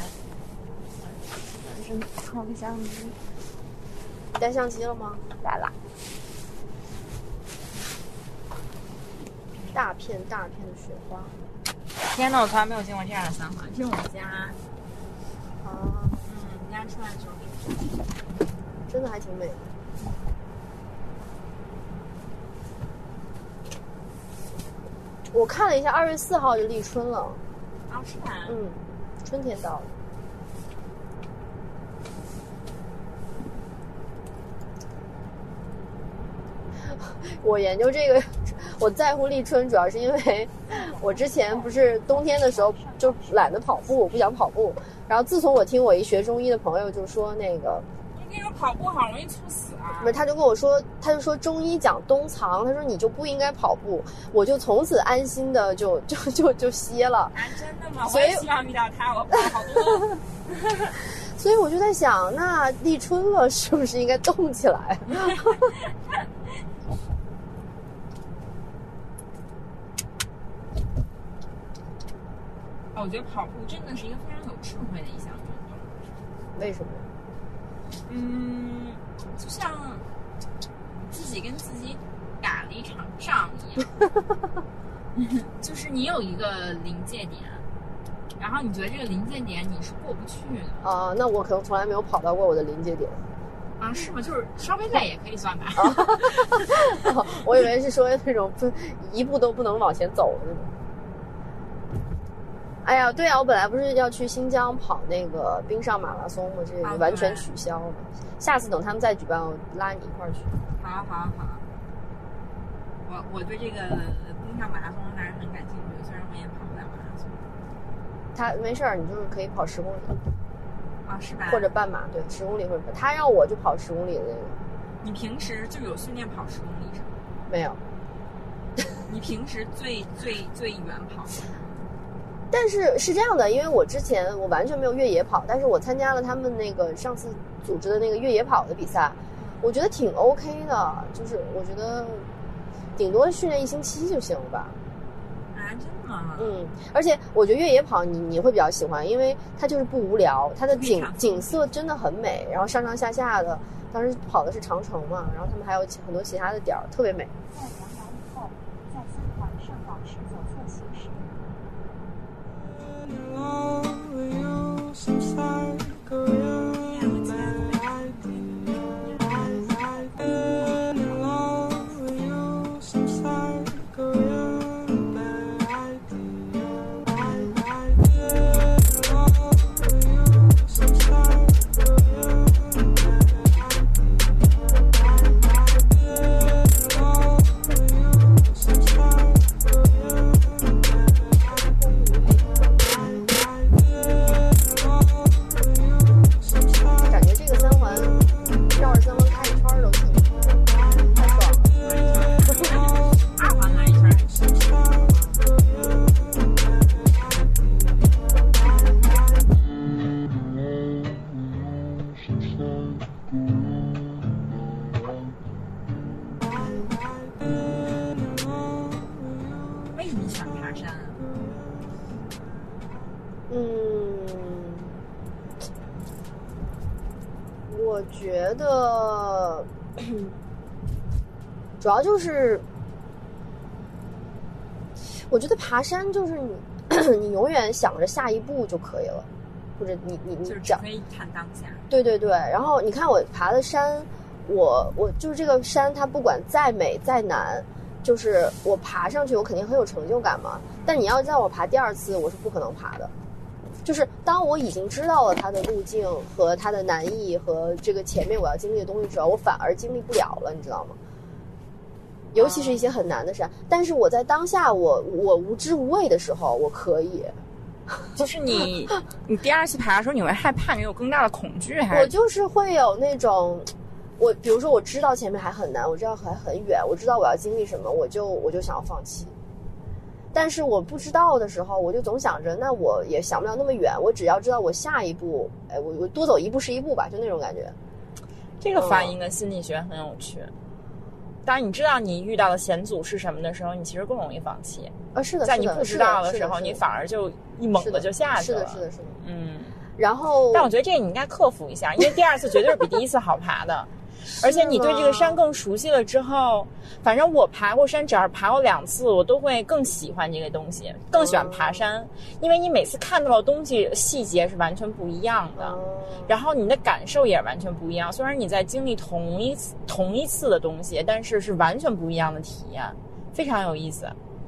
靠个相机， 你带相机了吗？ 来了。 大片的雪花。 天哪，我从来没有见过这样的三环。这是我们家。你家出来之后， 真的还挺美的。我看了一下，2月4号就立春了。 是吧？ 春天到了。我研究这个，我在乎立春，主要是因为我之前不是冬天的时候就懒得跑步，不想跑步。然后自从我听我一学中医的朋友就说那个跑步好容易猝死啊， 他就跟我说，他就说中医讲冬藏，他说你就不应该跑步，我就从此安心的就歇了。 真的吗？我也希望遇到他，我跑好多。 所以我就在想，那立春了是不是应该动起来？ 我觉得跑步真的是一个非常有智慧的一项运动。 为什么？ 就像自己跟自己打了一场仗一样，就是你有一个临界点，然后你觉得这个临界点你是过不去的。 那我可能从来没有跑到过我的临界点。 是吗？就是稍微累也可以算吧。 我以为是说那种一步都不能往前走的那种。哎呀，对啊，我本来不是要去新疆跑那个冰上马拉松吗？这个完全取消了。下次等他们再举办，我拉你一块儿去。 好。我对这个冰上马拉松还是很感兴趣的，虽然我也跑不了马拉松。 他没事儿，你就是可以跑10公里。 是吧？ 或者半马，对，10公里或者他让我就跑10公里的那个。 你平时就有训练跑10公里是吗？ 没有。 你平时最远跑？ 但是是这样的，因为我之前我完全没有越野跑，但是我参加了他们那个上次组织的那个越野跑的比赛，我觉得挺 OK 的，就是我觉得顶多训练1星期就行了吧。 真的吗？ 而且我觉得越野跑你会比较喜欢，因为它就是不无聊，它的景色真的很美，然后上上下下的，当时跑的是长城嘛，然后他们还有很多其他的点儿，特别美。 在200米后，在3环上保持左侧行驶。 我觉得主要就是，我觉得爬山就是你永远想着下一步就可以了，或者你就是只可以看当下。 对对对，然后你看我爬的山，我就是这个山，它不管再美再难，就是我爬上去我肯定很有成就感嘛。但你要让我爬第二次，我是不可能爬的。就是当我已经知道了它的路径和它的难易和这个前面我要经历的东西之后，我反而经历不了了，你知道吗？尤其是一些很难的山，但是我在当下我无知无畏的时候，我可以。 就是你第二次爬的时候，你会害怕，你有更大的恐惧，还是？ 我就是会有那种，比如说我知道前面还很难，我知道还很远，我知道我要经历什么，我就想要放弃。但是我不知道的时候，我就总想着，那我也想不了那么远，我只要知道我下一步，我多走一步是一步吧，就那种感觉。 这个反应跟心理学很有趣。当你知道你遇到的险阻是什么的时候，你其实更容易放弃。 是的， 在你不知道的时候，你反而就一猛的就下去了。 是的。然后， 但我觉得这你应该克服一下，因为第二次绝对是比第一次好爬的。而且你对这个山更熟悉了之后，反正我爬过山，只要是爬过2次，我都会更喜欢这个东西，更喜欢爬山，因为你每次看到的东西细节是完全不一样的，然后你的感受也完全不一样。虽然你在经历同一次的东西，但是是完全不一样的体验，非常有意思。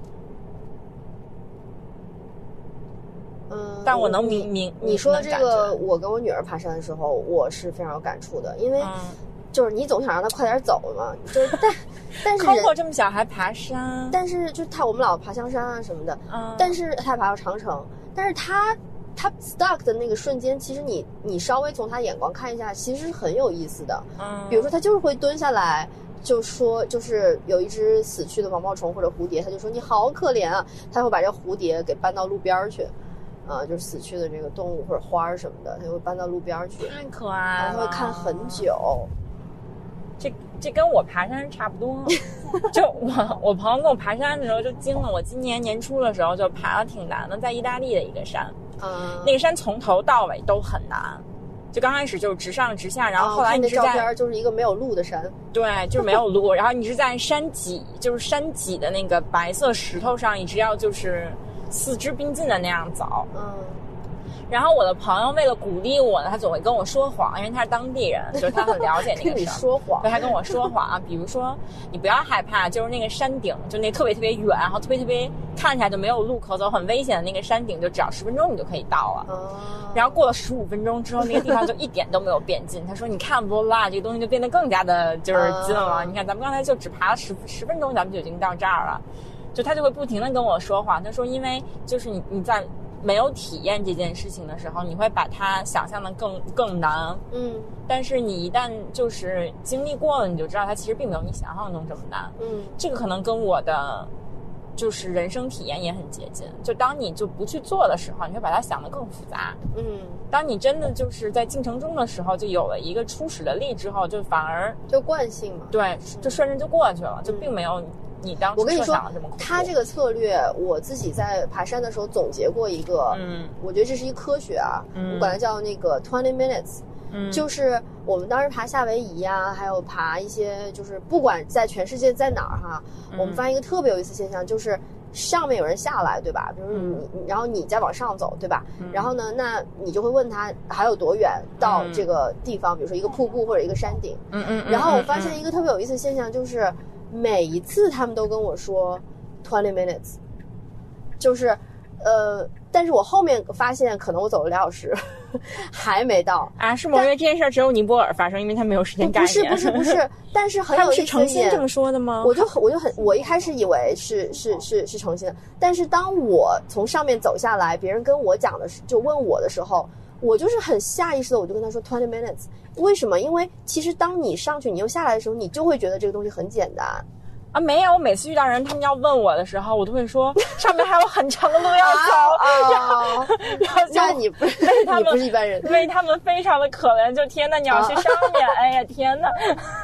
但我能你说的这个，我跟我女儿爬山的时候，我是非常有感触的，因为。就是你总想让他快点走嘛，就是但是 Coco 这么小还爬山， 但是就我们老爬香山啊什么的，但是他爬到长城，但是他 stuck 的那个瞬间，其实你稍微从他眼光看一下，其实是很有意思的。比如说他就是会蹲下来，就说就是有一只死去的毛毛虫或者蝴蝶，他就说你好可怜啊，他会把这蝴蝶给搬到路边去。就是死去的这个动物或者花什么的，他会搬到路边去， 太可爱了， 他会看很久。 这跟我爬山差不多。就我朋友跟我爬山的时候就惊了，我今年年初的时候就爬了挺难的，在意大利的一个山，那个山从头到尾都很难，就刚开始就是直上直下，然后后来你是在照片就是一个没有路的山， 对，就是没有路，然后你是在山脊的那个白色石头上，一直要就是四肢并进的那样走。然后我的朋友为了鼓励我呢，他总会跟我说谎，因为他是当地人，就是他很了解那个事儿。 跟你说谎， 对，他跟我说谎，比如说你不要害怕，就是那个山顶，就那特别特别远，然后特别看起来就没有路可走，很危险的那个山顶，就只要10分钟你就可以到了。然后过了15分钟之后，那个地方就一点都没有变近。他说你看不啦，这个东西就变得更加的就是近了。你看咱们刚才就只爬了10分钟，咱们就已经到这儿了。就他就会不停的跟我说谎，他说因为就是你在没有体验这件事情的时候，你会把它想象的更难。但是你一旦就是经历过了，你就知道它其实并没有你想象中这么难。这个可能跟我的就是人生体验也很接近。就当你就不去做的时候，你会把它想得更复杂。当你真的就是在进程中的时候，就有了一个初始的力之后，就反而就惯性嘛， 对，就顺着就过去了，就并没有你当时设想的这么恐怖。 他这个策略，我自己在爬山的时候总结过一个，我觉得这是一科学啊，我管它叫那个20 minutes，就是我们当时爬夏威夷啊，还有爬一些，就是不管在全世界在哪儿哈，我们发现一个特别有意思现象，就是上面有人下来，对吧？比如你，然后你再往上走，对吧？然后呢，那你就会问他还有多远到这个地方，比如说一个瀑布或者一个山顶。然后我发现一个特别有意思的现象，就是每一次他们都跟我说20 minutes， 就是但是我后面发现可能我走了2小时还没到啊。是吗？因为这件事只有尼泊尔发生，因为他没有时间概念。 不是，但是很有意思的一点， 他们是诚心这么说的吗？ 我一开始以为是诚心的，但是当我从上面走下来，别人跟我讲的就问我的时候，我就是很下意识的我就跟他说20 minutes。为什么？因为其实当你上去你又下来的时候，你就会觉得这个东西很简单啊。没有，我每次遇到人他们要问我的时候，我都会说上面还有很长的路要走。然后那你不是一般人， 为他们非常的可怜，就天哪，你要去上面。哎呀天哪。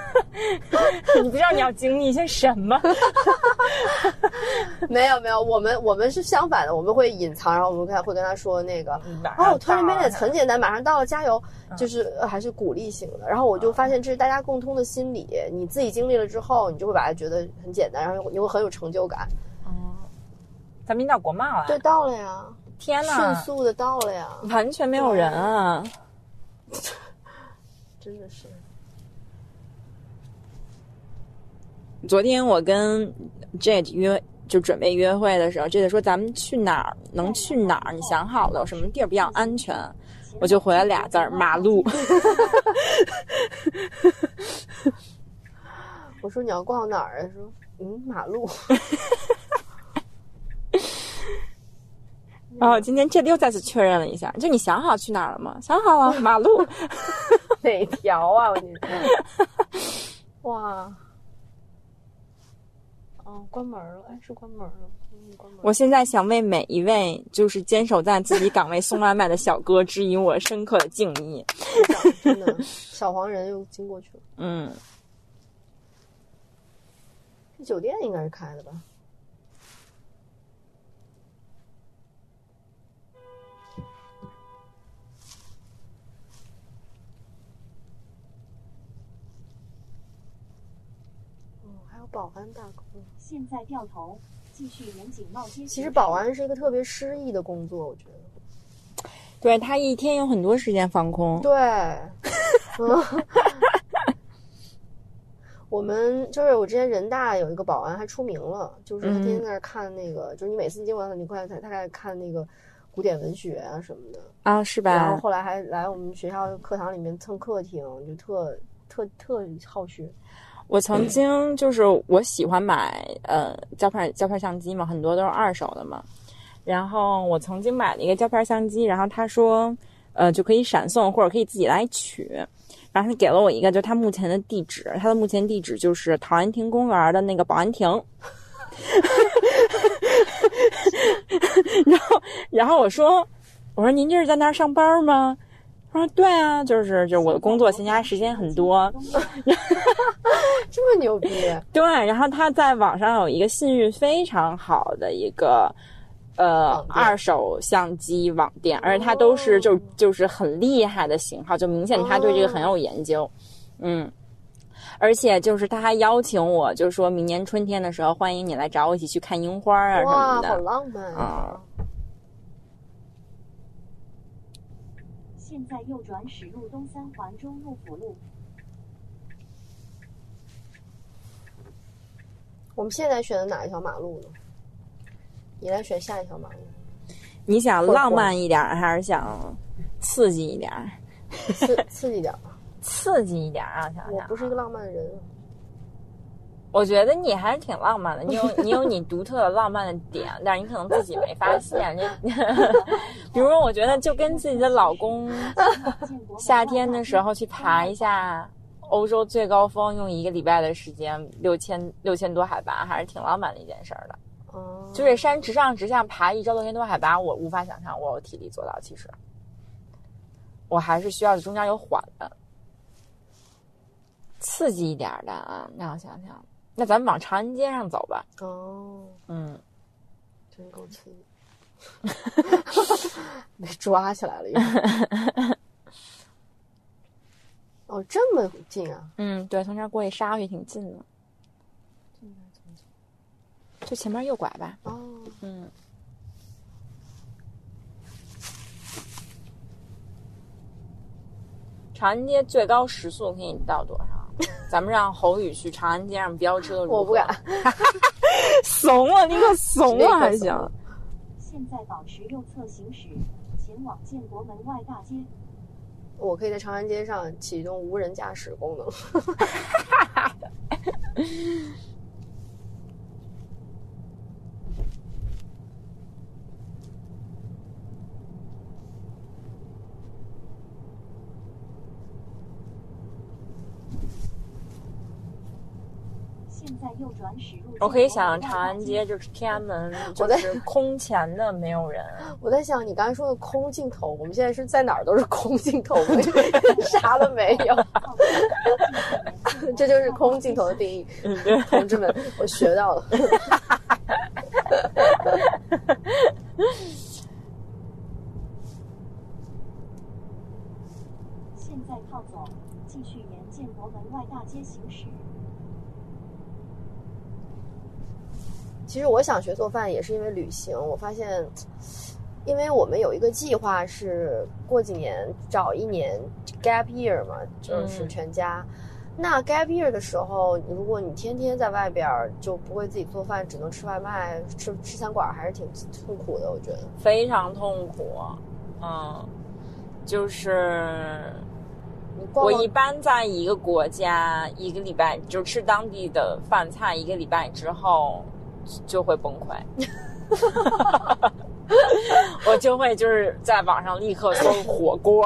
你不知道你要经历一些什么。 没有，我们是相反的，我们会隐藏，然后我们会跟他说那个20 minutes 很简单，马上到了，加油，就是还是鼓励型的。然后我就发现这是大家共通的心理，你自己经历了之后，你就会把它觉得很简单，然后你会很有成就感。 咱们已经到国贸了。 对，到了呀。 天哪， 迅速的到了呀， 完全没有人啊。 真的是。 昨天我跟 Jade 就准备约会的时候 ，Jade 说咱们去哪儿？能去哪儿？你想好了有什么地儿比较安全？我就回了俩字儿：马路。 我说你要逛到哪儿啊？说马路。 然后今天Jade又再次确认了一下，就你想好去哪儿了吗？想好了，马路。 哪条啊？我跟你说，哇。哦，关门了，哎，是关门了，关门了。 我现在想为每一位就是坚守在自己岗位送外卖的小哥致以我深刻的敬意。 真的，小黄人又经过去了。这酒店应该是开的吧？保安大哥， 现在掉头继续沿景茂街。 其实保安是一个特别诗意的工作，我觉得。 对，他一天有很多时间放空。 对，我们就是我之前人大有一个保安还出名了，就是他天天在那看那个，就是你每次经过他，你快他在看那个古典文学啊什么的啊，是吧？ 然后后来还来我们学校课堂里面蹭客厅，就特好学。 我曾经就是我喜欢买胶片相机嘛，很多都是2手的嘛。然后我曾经买了一个胶片相机，然后他说就可以闪送或者可以自己来取。然后他给了我一个就他目前的地址，他的目前地址就是陶然亭公园的那个保安亭。然后我说您这是在那儿上班吗？他说对啊，就是我的工作闲暇时间很多。 这么牛逼。 对，然后他在网上有一个信誉非常好的一个2手相机网店，而且他都是就是很厉害的型号，就明显他对这个很有研究。而且就是他还邀请我，就说明年春天的时候欢迎你来找我一起去看樱花啊什么的。 哇，好浪漫啊。 现在右转驶入东三环中路辅路。 我们现在选的哪一条马路呢？你来选下一条马路。 你想浪漫一点还是想刺激一点？ 刺激点吧。 刺激一点啊！想想， 我不是一个浪漫的人。 我觉得你还是挺浪漫的，你有你独特的浪漫的点，但是你可能自己没发现。比如说，我觉得就跟自己的老公夏天的时候去爬一下欧洲最高峰，用1个礼拜的时间，6000多海拔，还是挺浪漫的一件事儿的。就这山直上直下爬1周6000多海拔，我无法想象我有体力做到。其实我还是需要中间有缓的，刺激一点的啊。让我想想。那咱们往长安街上走吧。 真够刺激。被抓起来了。哦，这么近啊？ 对，从这儿过去杀过去挺近的。就前面右拐吧。长安街最高时速可以到多少？咱们让侯宇去长安街上飙车。 我不敢。 怂了，你可怂了还行。 现在保持右侧行驶，前往建国门外大街。 我可以在长安街上启动无人驾驶功能。 我可以想象长安街就是天安门，就是空前的没有人。 我在想你刚才说的空镜头，我们现在是在哪儿都是空镜头，啥都没有。 这就是空镜头的定义。同志们，我学到了。 现在靠左，继续沿建国门外大街行驶。 其实我想学做饭也是因为旅行，我发现，因为我们有一个计划是过几年找一年 gap year 嘛，就是全家。那 gap year 的时候，如果你天天在外边就不会自己做饭，只能吃外卖，吃餐馆还是挺痛苦的，我觉得非常痛苦。就是我一般在一个国家一个礼拜就吃当地的饭菜，一个礼拜之后就会崩溃。我就会就是在网上立刻搜火锅。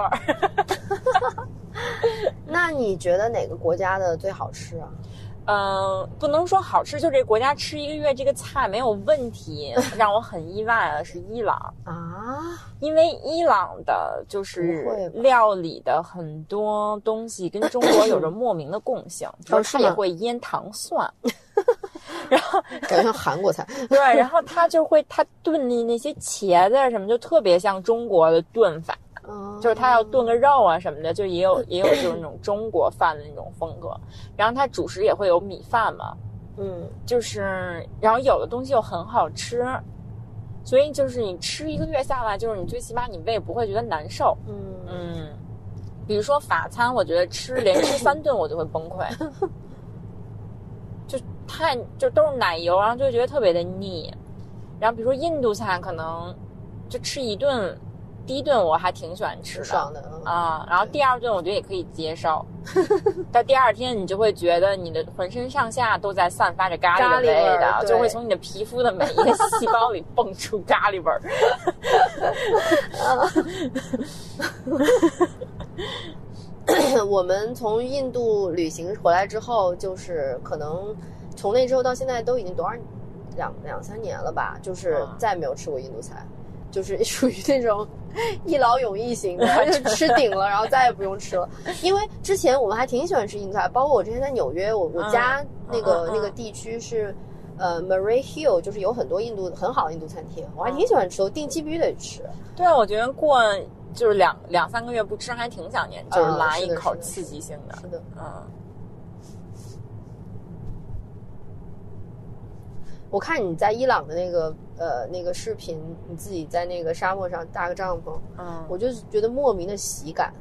那你觉得哪个国家的最好吃啊？ 不能说好吃，就这国家吃一个月这个菜没有问题。让我很意外的是伊朗啊， 因为伊朗的就是料理的很多东西跟中国有着莫名的共性，就是它也会腌糖蒜。然后感觉像韩国菜。 对，然后他炖的那些茄子什么就特别像中国的炖法。就是他要炖个肉啊什么的，就也有就是那种中国饭的那种风格。然后他主食也会有米饭嘛，就是然后有的东西又很好吃，所以就是你吃一个月下来，就是你最起码你胃不会觉得难受。比如说法餐，我觉得连吃3顿我就会崩溃，就都是奶油，然后就觉得特别的腻。然后比如说印度菜，可能就吃一顿。第一顿我还挺喜欢吃的， 爽的然后第二顿我觉得也可以接受，但第二天你就会觉得你的浑身上下都在散发着咖喱的味道，就会从你的皮肤的每一个细胞里蹦出咖喱味儿。 我们从印度旅行回来之后，就是可能从那之后到现在都已经多少两三年了吧，就是再也没有吃过印度菜。就是属于那种一劳永逸型的，就吃顶了，然后再也不用吃了。因为之前我们还挺喜欢吃印度菜，包括我之前在纽约，我家那个地区是Murray Hill， 就是有很多很好的印度餐厅，我还挺喜欢吃，我定期必须得吃。 对，我觉得过就是两三个月不吃还挺想念，就是来一口刺激性的。 是的，我看你在伊朗的那个视频，你自己在那个沙漠上搭个帐篷，我就觉得莫名的喜感。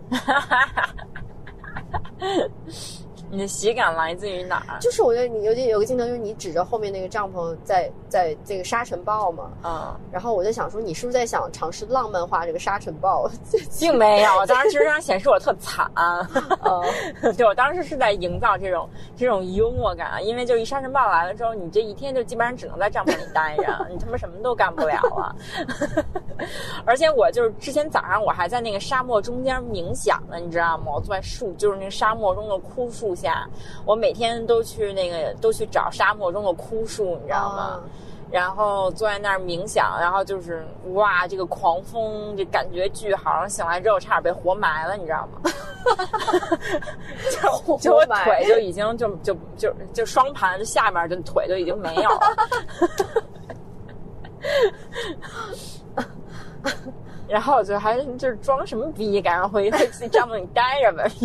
你的喜感来自于哪儿？ 就是我觉得你有个镜头，就是你指着后面那个帐篷在这个沙尘暴嘛，然后我就想说，你是不是在想尝试浪漫化这个沙尘暴？ 并没有，当时其实上显示我特惨。对，我当时是在营造这种幽默感，因为就一沙尘暴来了之后，你这一天就基本上只能在帐篷里待着，你他妈什么都干不了了。而且我就是之前早上我还在那个沙漠中间冥想呢，你知道吗？我坐在就是那个沙漠中的枯树下，我每天都去找沙漠中的枯树，你知道吗？然后坐在那儿冥想，然后就是哇，这个狂风，这感觉巨好。然后醒来之后差点被活埋了，你知道吗？就我腿就已经就双盘，就下面就腿就已经没有了。然后我就还就是装什么逼，赶快回自己帐篷里待着呗。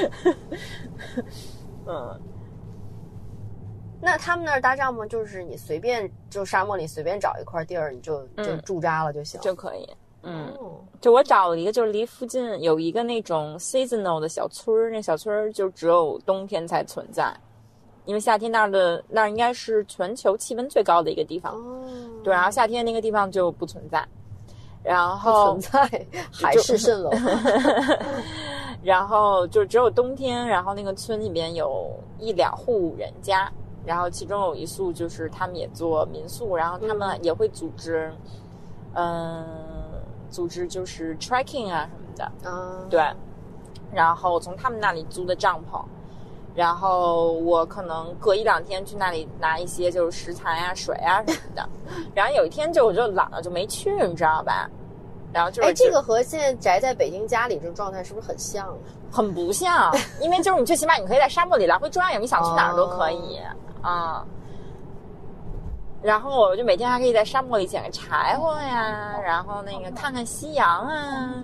那他们那儿搭帐篷就是你随便就沙漠里随便找一块地儿，你就驻扎了就行， 就可以。就我找了一个，就是离附近有一个那种 seasonal 的小村，那小村就只有冬天才存在，因为夏天那儿应该是全球气温最高的一个地方。对，然后夏天那个地方就不存在。然后不存在海市蜃楼。 然后就只有冬天，然后那个村里边有1-2户人家，然后其中有一宿就是他们也做民宿，然后他们也会组织就是 trekking 啊什么的。对，然后从他们那里租的帐篷，然后我可能隔1-2天去那里拿一些就是食材啊水啊什么的。然后有一天我就懒了，就没去，你知道吧？ 然后就是， 这个和现在宅在北京家里这种状态是不是很像？ 很不像，因为就是你最起码你可以在沙漠里来回转悠，你想去哪儿都可以啊。然后我就每天还可以在沙漠里捡个柴火呀，然后那个看看夕阳啊。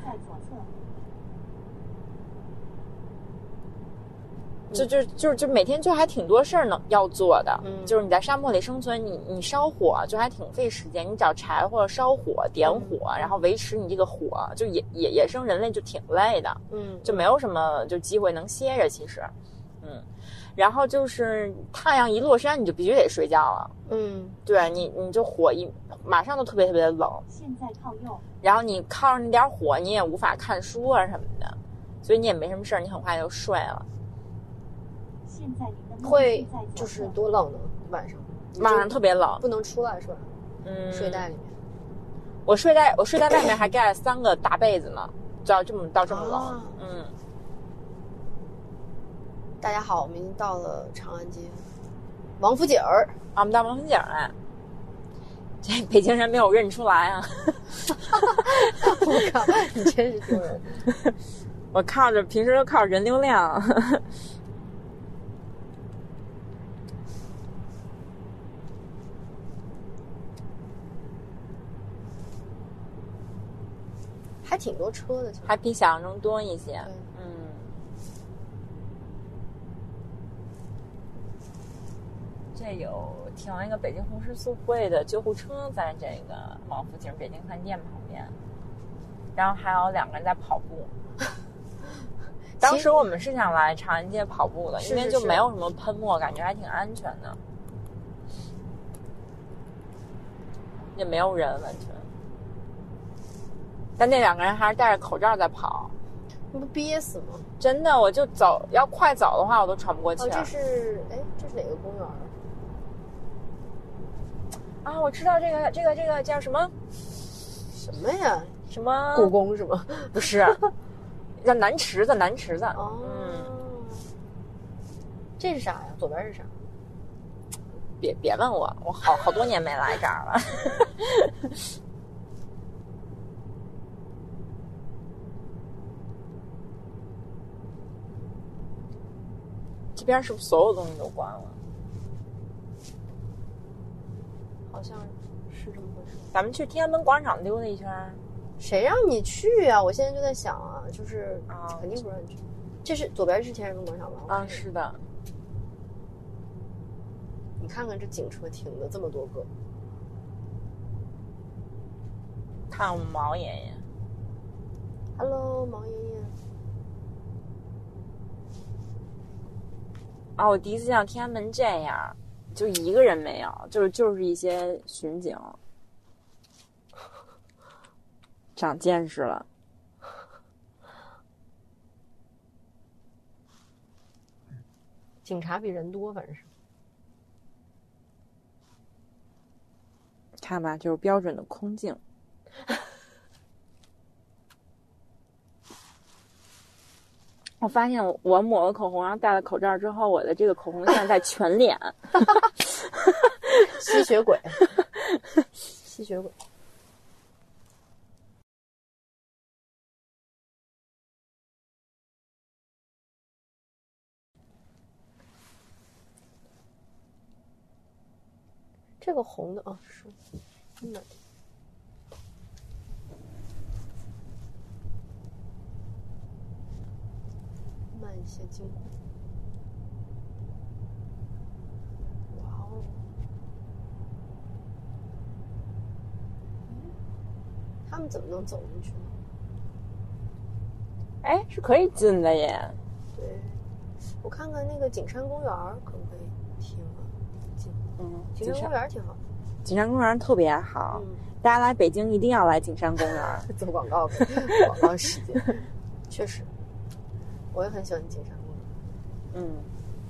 就每天就还挺多事儿呢要做的，就是你在沙漠里生存，你烧火就还挺费时间，你找柴火烧火点火，然后维持你这个火，就野生人类就挺累的，就没有什么就机会能歇着，其实，然后就是太阳一落山你就必须得睡觉了，对你就火马上都特别特别的冷， 现在靠右， 然后你靠着那点火你也无法看书啊什么的，所以你也没什么事儿，你很快就睡了。 会就是多冷呢？晚上特别冷， 不能出来是吧？睡袋里面。 我睡在外面还盖了3个大被子呢，到这么冷。 大家好，我们已经到了长安街，王府井儿。 我们到王府井了。这北京人没有认出来啊！ 我靠，你真是丢人！ 我平时都靠人流量。 还挺多车的， 还比想象中多一些。这有停了一个北京红十字会的救护车在这个王府井北京饭店旁边，然后还有2个人在跑步。当时我们是想来长安街跑步的，因为就没有什么喷墨，感觉还挺安全的，也没有人完全。但那2个人还是戴着口罩在跑， 你不憋死吗？ 真的，我就要快走的话，我都喘不过气。 这是哪个公园啊？我知道这个叫什么？ 什么呀？ 什么故宫是吗？ 不是，叫南池子。 这是啥呀？左边是啥？ 别问我，我好多年没来这儿了。这边是不是所有东西都关了？ 好像是这么回事。 咱们去天安门广场溜达一圈。 谁让你去啊？我现在就在想啊，就是肯定不让你去。这是左边是天安门广场吗？ 是的。 你看看这警车停的这么多个。 看我们毛爷爷。 Hello， 毛爷爷。 我第一次像天安门这样，就一个人没有，就是一些巡警。长见识了。 警察比人多，反正是。 看吧，就是标准的空镜。我发现我抹了口红，然后戴了口罩之后，我的这个口红线在全脸。 吸血鬼，吸血鬼。这个红的是，慢一些经过。哇哦！他们怎么能走进去呢？ 是可以进的耶。 对，我看看那个景山公园可不可以停啊？景山公园挺好的。 景山公园特别好，大家来北京一定要来景山公园。 做广告，广告时间，确实。我也很喜欢景山公园。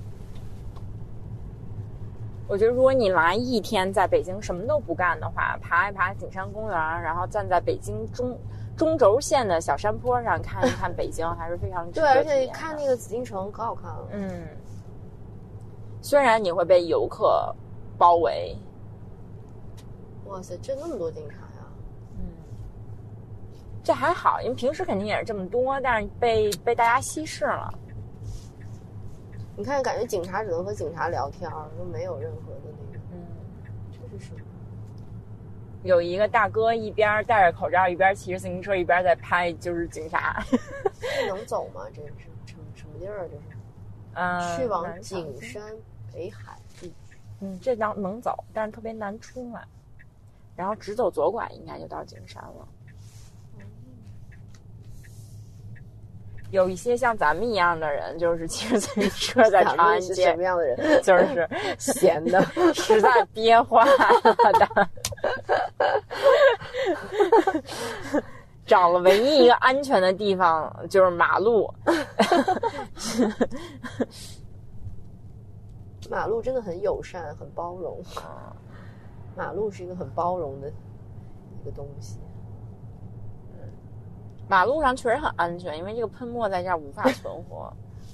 我觉得如果你来一天在北京什么都不干的话，爬一爬景山公园，然后站在北京中轴线的小山坡上看一看北京，还是非常值得对，而且看那个紫禁城可好看了。 虽然你会被游客包围。 哇塞，这那么多警察呀！ 这还好，因为平时肯定也是这么多，但是被大家稀释了。 你看，感觉警察只能和警察聊天，都没有任何的那个。这是。 有一个大哥一边戴着口罩，一边骑着自行车，一边在拍，就是警察。 这能走吗？这是什么地儿？这是？去往景山北海地区。 这能走，但是特别难出来。然后直走左拐，应该就到景山了。有一些像咱们一样的人，就是骑着自行车在长安街。 什么样的人？ 就是闲的， 实在憋坏了的。找了唯一一个安全的地方，就是马路。 马路真的很友善，很包容。马路是一个很包容的一个东西。 马路上确实很安全，因为这个喷墨在这儿无法存活。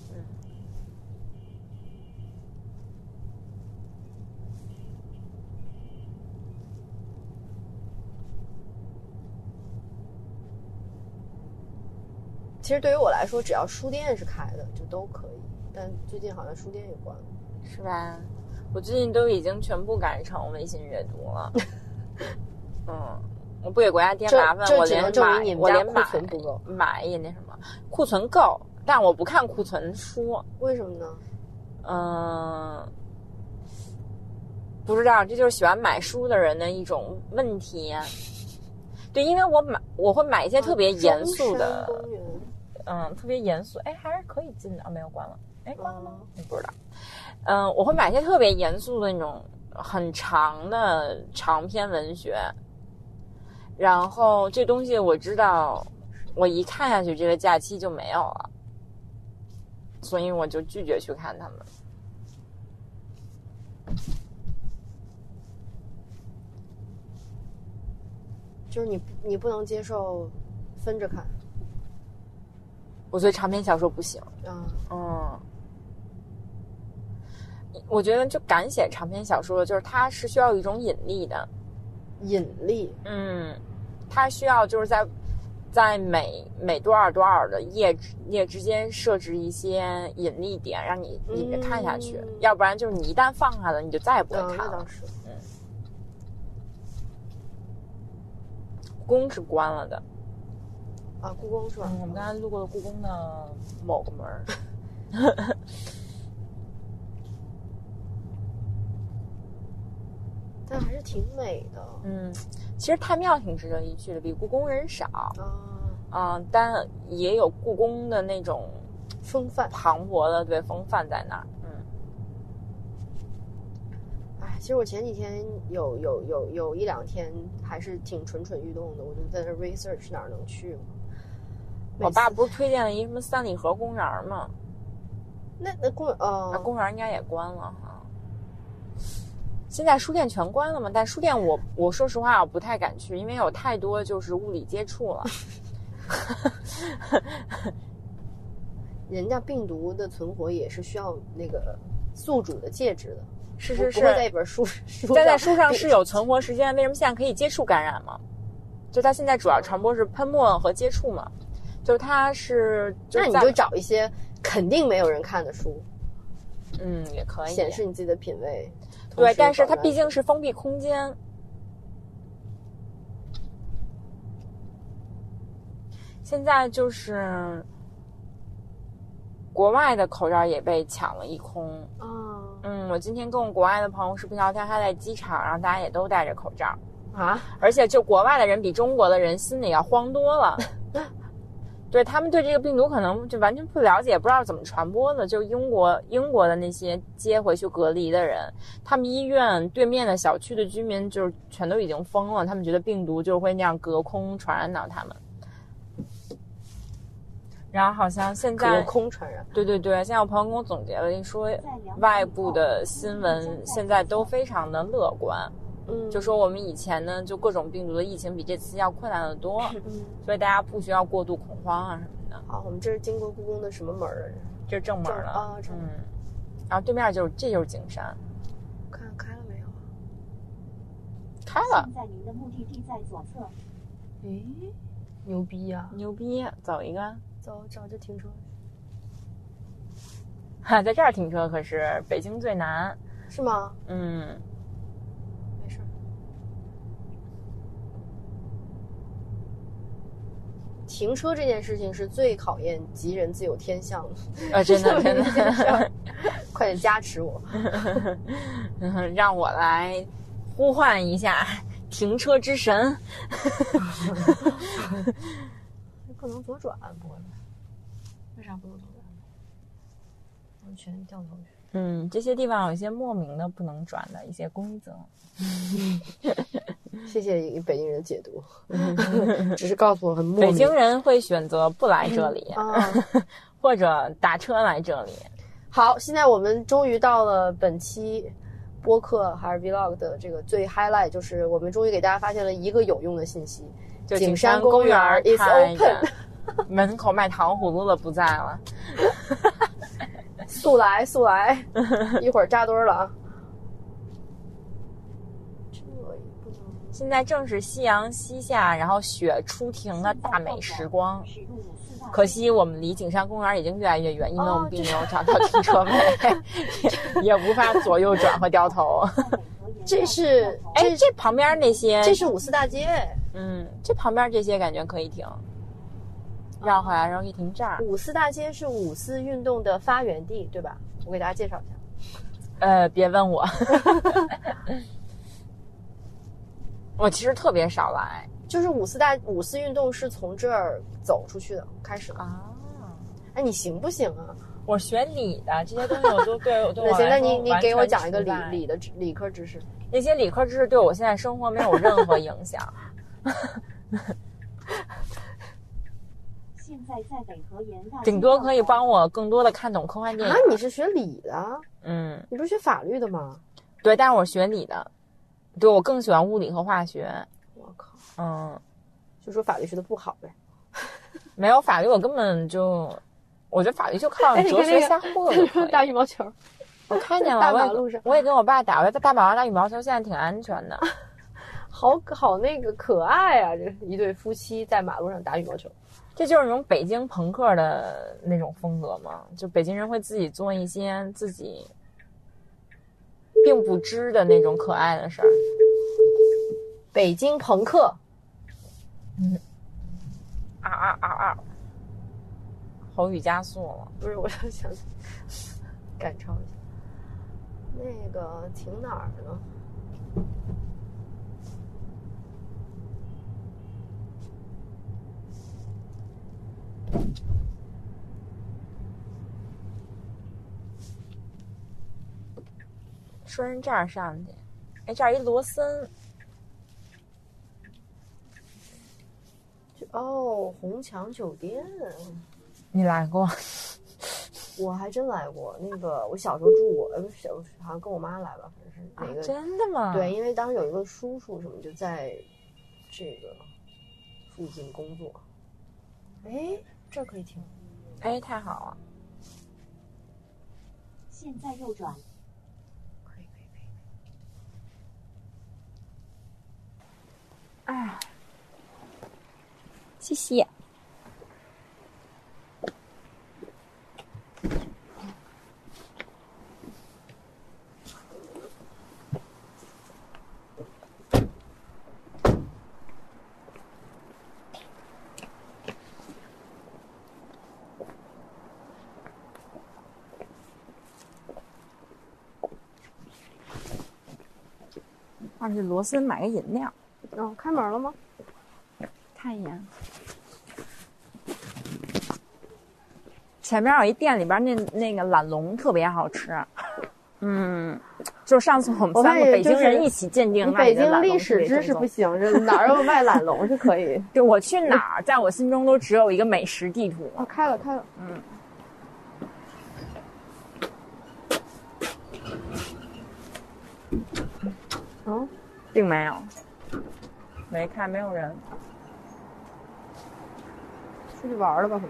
其实对于我来说，只要书店是开的就都可以，但最近好像书店也关了， 是吧？我最近都已经全部改成微信阅读了。我不给国家添麻烦，我连买也那什么，库存够，但我不看库存书。 为什么呢？ 不知道，这就是喜欢买书的人的一种问题。对，因为我会买一些特别严肃的，特别严肃。哎，还是可以进的，没有关了。哎，关了吗？不知道。我会买一些特别严肃的那种很长的长篇文学。然后这东西我知道，我一看下去这个假期就没有了，所以我就拒绝去看他们。 就是你不能接受分着看。 我觉得长篇小说不行。我觉得就敢写长篇小说，就是它是需要一种引力的。 引力， 它需要就是在每多少的页之间设置一些引力点，让你看下去，要不然就是你一旦放下了，你就再也不会看了。 那倒是。 故宫是关了的。 故宫是吧？ 我们刚才路过了故宫的某个门。 但还是挺美的。 其实太庙挺值得一去的，比故宫人少。但也有故宫的那种风范， 磅礴的风范在那儿。 其实我前几天有一两天还是挺蠢蠢欲动的，我就在那 research 哪儿能去嘛。 我爸不是推荐了一什么三里河公园吗？ 那公园应该也关了哈。现在书店全关了嘛？但书店我说实话我不太敢去，因为有太多就是物理接触了。 人家病毒的存活也是需要那个宿主的介质的。 是， 不会在一本书在书上是有存活时间，为什么现在可以接触感染吗？就它现在主要传播是喷墨和接触嘛，就它是那你就找一些肯定没有人看的书， 也可以显示你自己的品味。 对，但是它毕竟是封闭空间。现在就是国外的口罩也被抢了一空。我今天跟我国外的朋友视频聊天，他在机场，然后大家也都戴着口罩而且就国外的人比中国的人心里要慌多了。对，他们对这个病毒可能就完全不了解，不知道怎么传播的。就英国的那些接回去隔离的人，他们医院对面的小区的居民就是全都已经疯了，他们觉得病毒就会那样隔空传染到他们。然后好像现在隔空传染， 对，现在我朋友跟我总结了说，外部的新闻现在都非常的乐观。就说我们以前呢，就各种病毒的疫情比这次要困难得多，所以大家不需要过度恐慌什么的。 好，我们这是经过故宫的什么门啊？ 这是正门了。然后对面这就是景山。 看开了没有？ 开了。 现在您的目的地在左侧。 牛逼呀、 牛逼，走一个。 走，找着停车。 哈，在这儿停车可是北京最难。 是吗？ 嗯， 没事儿。停车这件事情是最考验吉人自有天相的。 真的真的， 快点加持我。 让我来呼唤一下停车之神。 不能左转，不会吧？为啥不能左转？完全掉头去。 这些地方有一些莫名的不能转的一些规则。 谢谢北京人的解读，只是告诉我很莫名。 北京人会选择不来这里，或者打车来这里。 好，现在我们终于到了本期播客还是 vlog 的这个最 highlight， 就是我们终于给大家发现了一个有用的信息， 就景山公园 is 开着 open， 门口卖糖葫芦的不在了。 速来速来，一会儿扎堆了啊！这也不能。 现在正是夕阳西下，然后雪初停的大美时光。可惜我们离景山公园已经越来越远，因为我们并没有找到停车位，也无法左右转和掉头。 这是这旁边那些， 这是五四大街。 这旁边这些感觉可以停，绕回来然后可以停这儿。 五四大街是五四运动的发源地，对吧？我给大家介绍一下。 别问我。我其实特别少来， 就是五四运动是从这儿走出去的，开始啊。哎，你行不行啊？ 我学理的，这些东西我都对我来说行，那你给我讲一个完全理科知识。 那些理科知识对我现在生活没有任何影响。 现在在北河沿大街顶多可以帮我更多的看懂科幻电影。 啊，你是学理的？你不是学法律的吗？ 对，但是我学理的。对，我更喜欢物理和化学。 我靠， 就说法律学的不好呗。 没有法律，我根本就，我觉得法律就靠哲学瞎混就可以。 打羽毛球， 我看见了， 大马路上， 我也跟我爸打，我在大马路上打羽毛球，现在挺安全的。 好那个可爱啊！这一对夫妻在马路上打羽毛球， 这就是那种北京朋克的那种风格嘛，就北京人会自己做一些自己并不知的那种可爱的事儿。 北京朋克， 口语加速了。 不是，我就想赶超一下。那个停哪儿呢？ 顺着这儿上去，这儿一罗森。 红墙酒店， 你来过？ 我还真来过。那个我小时候住过，好像跟我妈来吧，反正是哪个、 真的吗？ 对，因为当时有一个叔叔什么就在这个附近工作。这儿可以停。 太好了。 现在右转。 可以。 谢谢。去罗森买个饮料。 开门了吗？ 看一眼。前面有一店，里边那个懒龙特别好吃。就上次我们三个北京人一起鉴定， 北京历史知识不行，这哪有卖懒龙是可以。 对，我去哪儿，在我心中都只有一个美食地图。 开了。 并没有，没看，没有人。 出去玩了吧？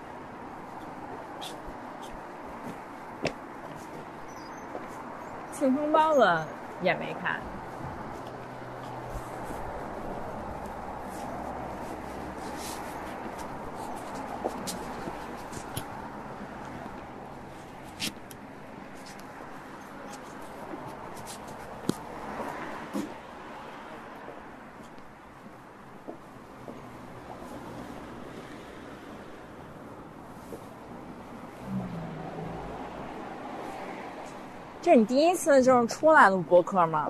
庆丰包子也没看。 这是你第一次就是出来录播客吗？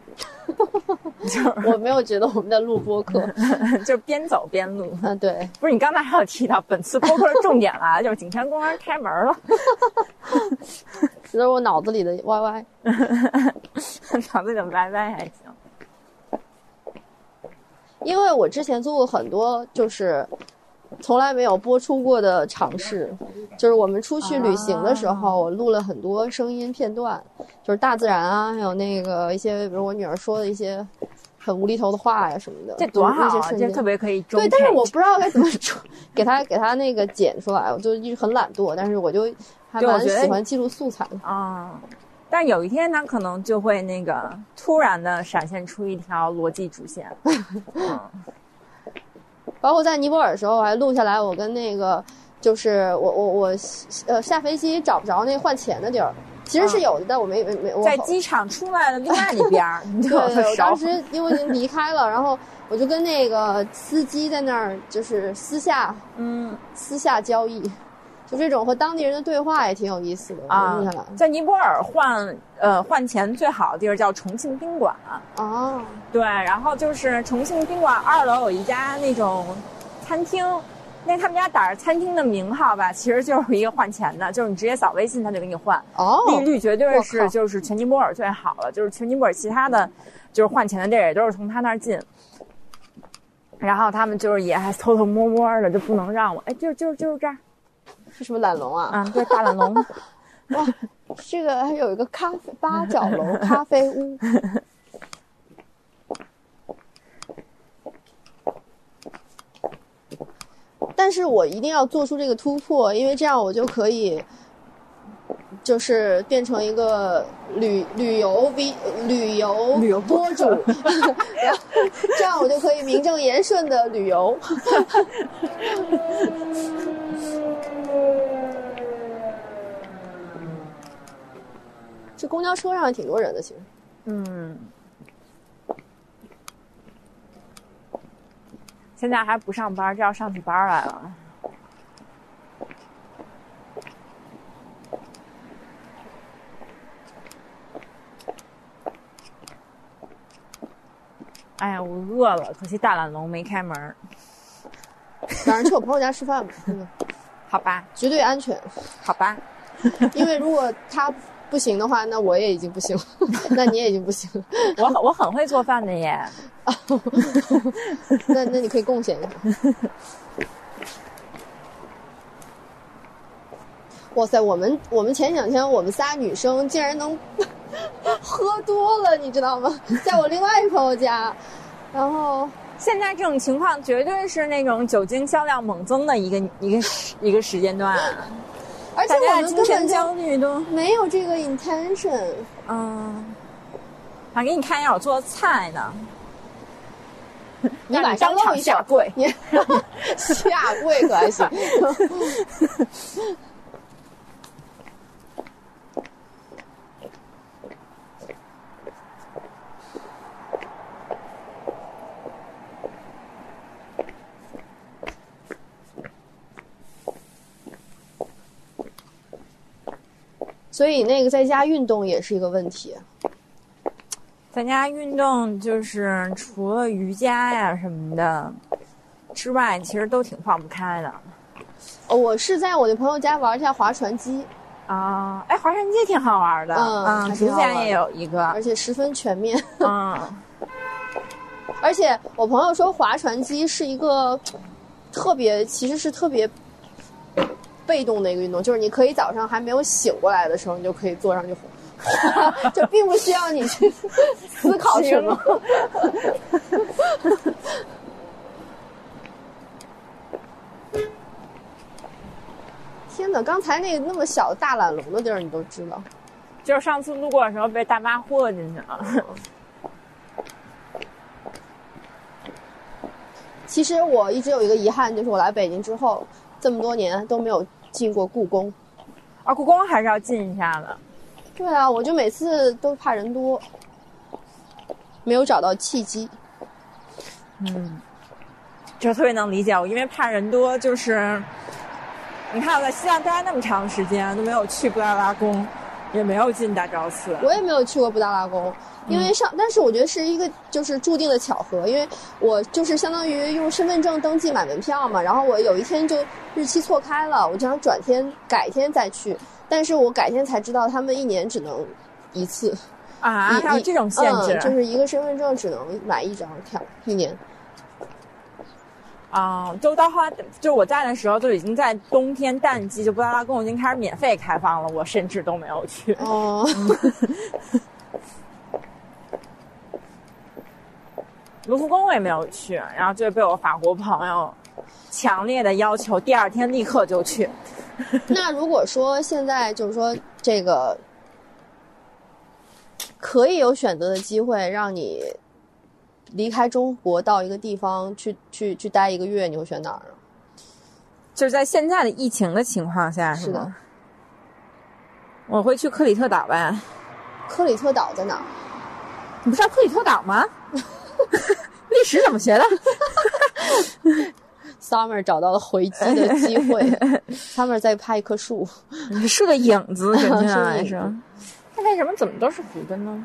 我没有觉得我们在录播客， 就是边走边录。 嗯，对， 不是你刚才还有提到本次播客的重点来了，就是景天公园开门了。 这是我脑子里的 YY， 脑子里的 YY 还行。 因为我之前做过很多就是从来没有播出过的尝试，就是我们出去旅行的时候，我录了很多声音片段，就是大自然啊，还有那个一些，比如我女儿说的一些很无厘头的话呀什么的。 这多好啊！这特别可以中配。 对，但是我不知道该怎么给他那个剪出来，我就一直很懒惰，但是我就还蛮喜欢记录素材的啊。但有一天他可能就会那个突然的闪现出一条逻辑主线。 包括在尼泊尔的时候，我还录下来我跟那个就是我下飞机找不着那换钱的地儿，其实是有的，但我没我在机场出来的另外一边。 对，我当时因为已经离开了，然后我就跟那个司机在那儿就是私下交易。就这种和当地人的对话也挺有意思的啊！ 在尼泊尔换钱最好的地儿叫重庆宾馆哦， 对，然后就是重庆宾馆2楼有一家那种餐厅，那他们家打着餐厅的名号吧，其实就是一个换钱的，就是你直接扫微信他就给你换，利率绝对是就是全尼泊尔最好了，就是全尼泊尔其他的就是换钱的地儿也都是从他那儿进。然后他们就是也还偷偷摸摸的，就不能让我，哎，就是这儿。 是什么懒龙啊？ 啊，对，大懒龙。 哇，这个还有一个八角楼咖啡屋。但是我一定要做出这个突破，因为这样我就可以，就是变成一个旅游博主，然后这样我就可以名正言顺的旅游。这公交车上还挺多人的，其实。 现在还不上班，这要上起班来了。哎呀，我饿了，可惜大懒龙没开门。 晚上去我朋友家吃饭吧。 好吧， 绝对安全。 好吧， 因为如果他不行的话，那我也已经不行了，那你也已经不行了。 我很会做饭的耶。 那你可以贡献一下。哇塞，我们前2天我们仨女生竟然能喝多了，你知道吗？在我另外一朋友家，然后现在这种情况绝对是那种酒精销量猛增的一个时间段。 而且我们精神焦虑都没有这个 intention。 还给你看一下我做的菜呢。 你晚上露一下跪， 你下跪可还行。所以那个在家运动也是一个问题。 在家运动就是除了瑜伽呀什么的之外，其实都挺放不开的。 我是在我的朋友家玩一下划船机啊，哎，划船机挺好玩的，之前也有一个， 而且十分全面。而且我朋友说划船机是一个其实是特别被动的一个运动，就是你可以早上还没有醒过来的时候，你就可以坐上去划，就并不需要你去思考什么。天哪，刚才那个那么小大懒龙的地儿你都知道， 就是上次路过的时候被大妈忽悠进去了。 其实我一直有一个遗憾，就是我来北京之后这么多年都没有进过故宫。 啊，故宫还是要进一下的。 对啊，我就每次都怕人多，没有找到契机。 这特别能理解我，因为怕人多，就是你看我在西藏待那么长时间都没有去布达拉宫，也没有进大昭寺。 我也没有去过布达拉宫，因为但是我觉得是一个就是注定的巧合，因为我就是相当于用身份证登记买门票嘛，然后我有一天就日期错开了，我就想改天再去，但是我改天才知道他们一年只能一次啊，还有这种限制， 就是一个身份证只能买一张票一年。 就到后来，就我在的时候，就已经在冬天淡季，就布达拉宫已经开始免费开放了，我甚至都没有去。卢浮宫我也没有去，然后就被我法国朋友强烈的要求，第二天立刻就去。 那如果说现在就是说这个可以有选择的机会，让你离开中国到一个地方去待1个月，你会选哪儿呢？ 就是在现在的疫情的情况下， 是的， 我会去克里特岛呗。 克里特岛在哪儿？ 你不知道克里特岛吗？历史怎么学的 ？Summer 找到了回击的机会。Summer 在拍一棵树， 是个影子，准确来说。那为什么怎么都是糊的呢？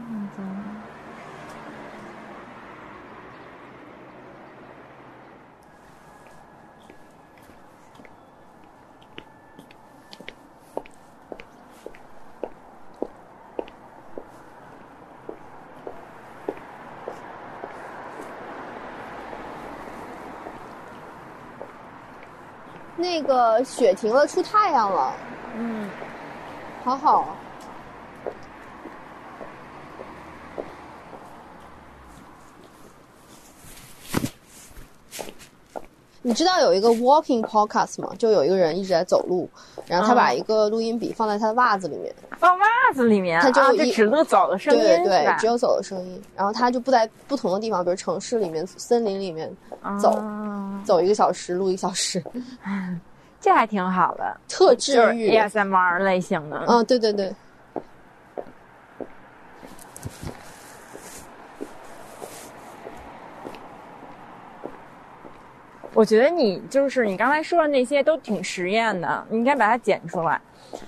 那个雪停了，出太阳了。好好。你知道有一个 walking podcast 吗？就有一个人一直在走路，然后他把一个录音笔放在他的袜子里面， 放袜子里面， 他就只录走的声音， 对，只有走的声音。然后他就不在不同的地方，比如城市里面、森林里面走1个小时，录1小时， 这还挺好的， 特治愈， 就是 ASMR 类型的。 对对对。 我觉得你刚才说的那些都挺实验的，你应该把它剪出来，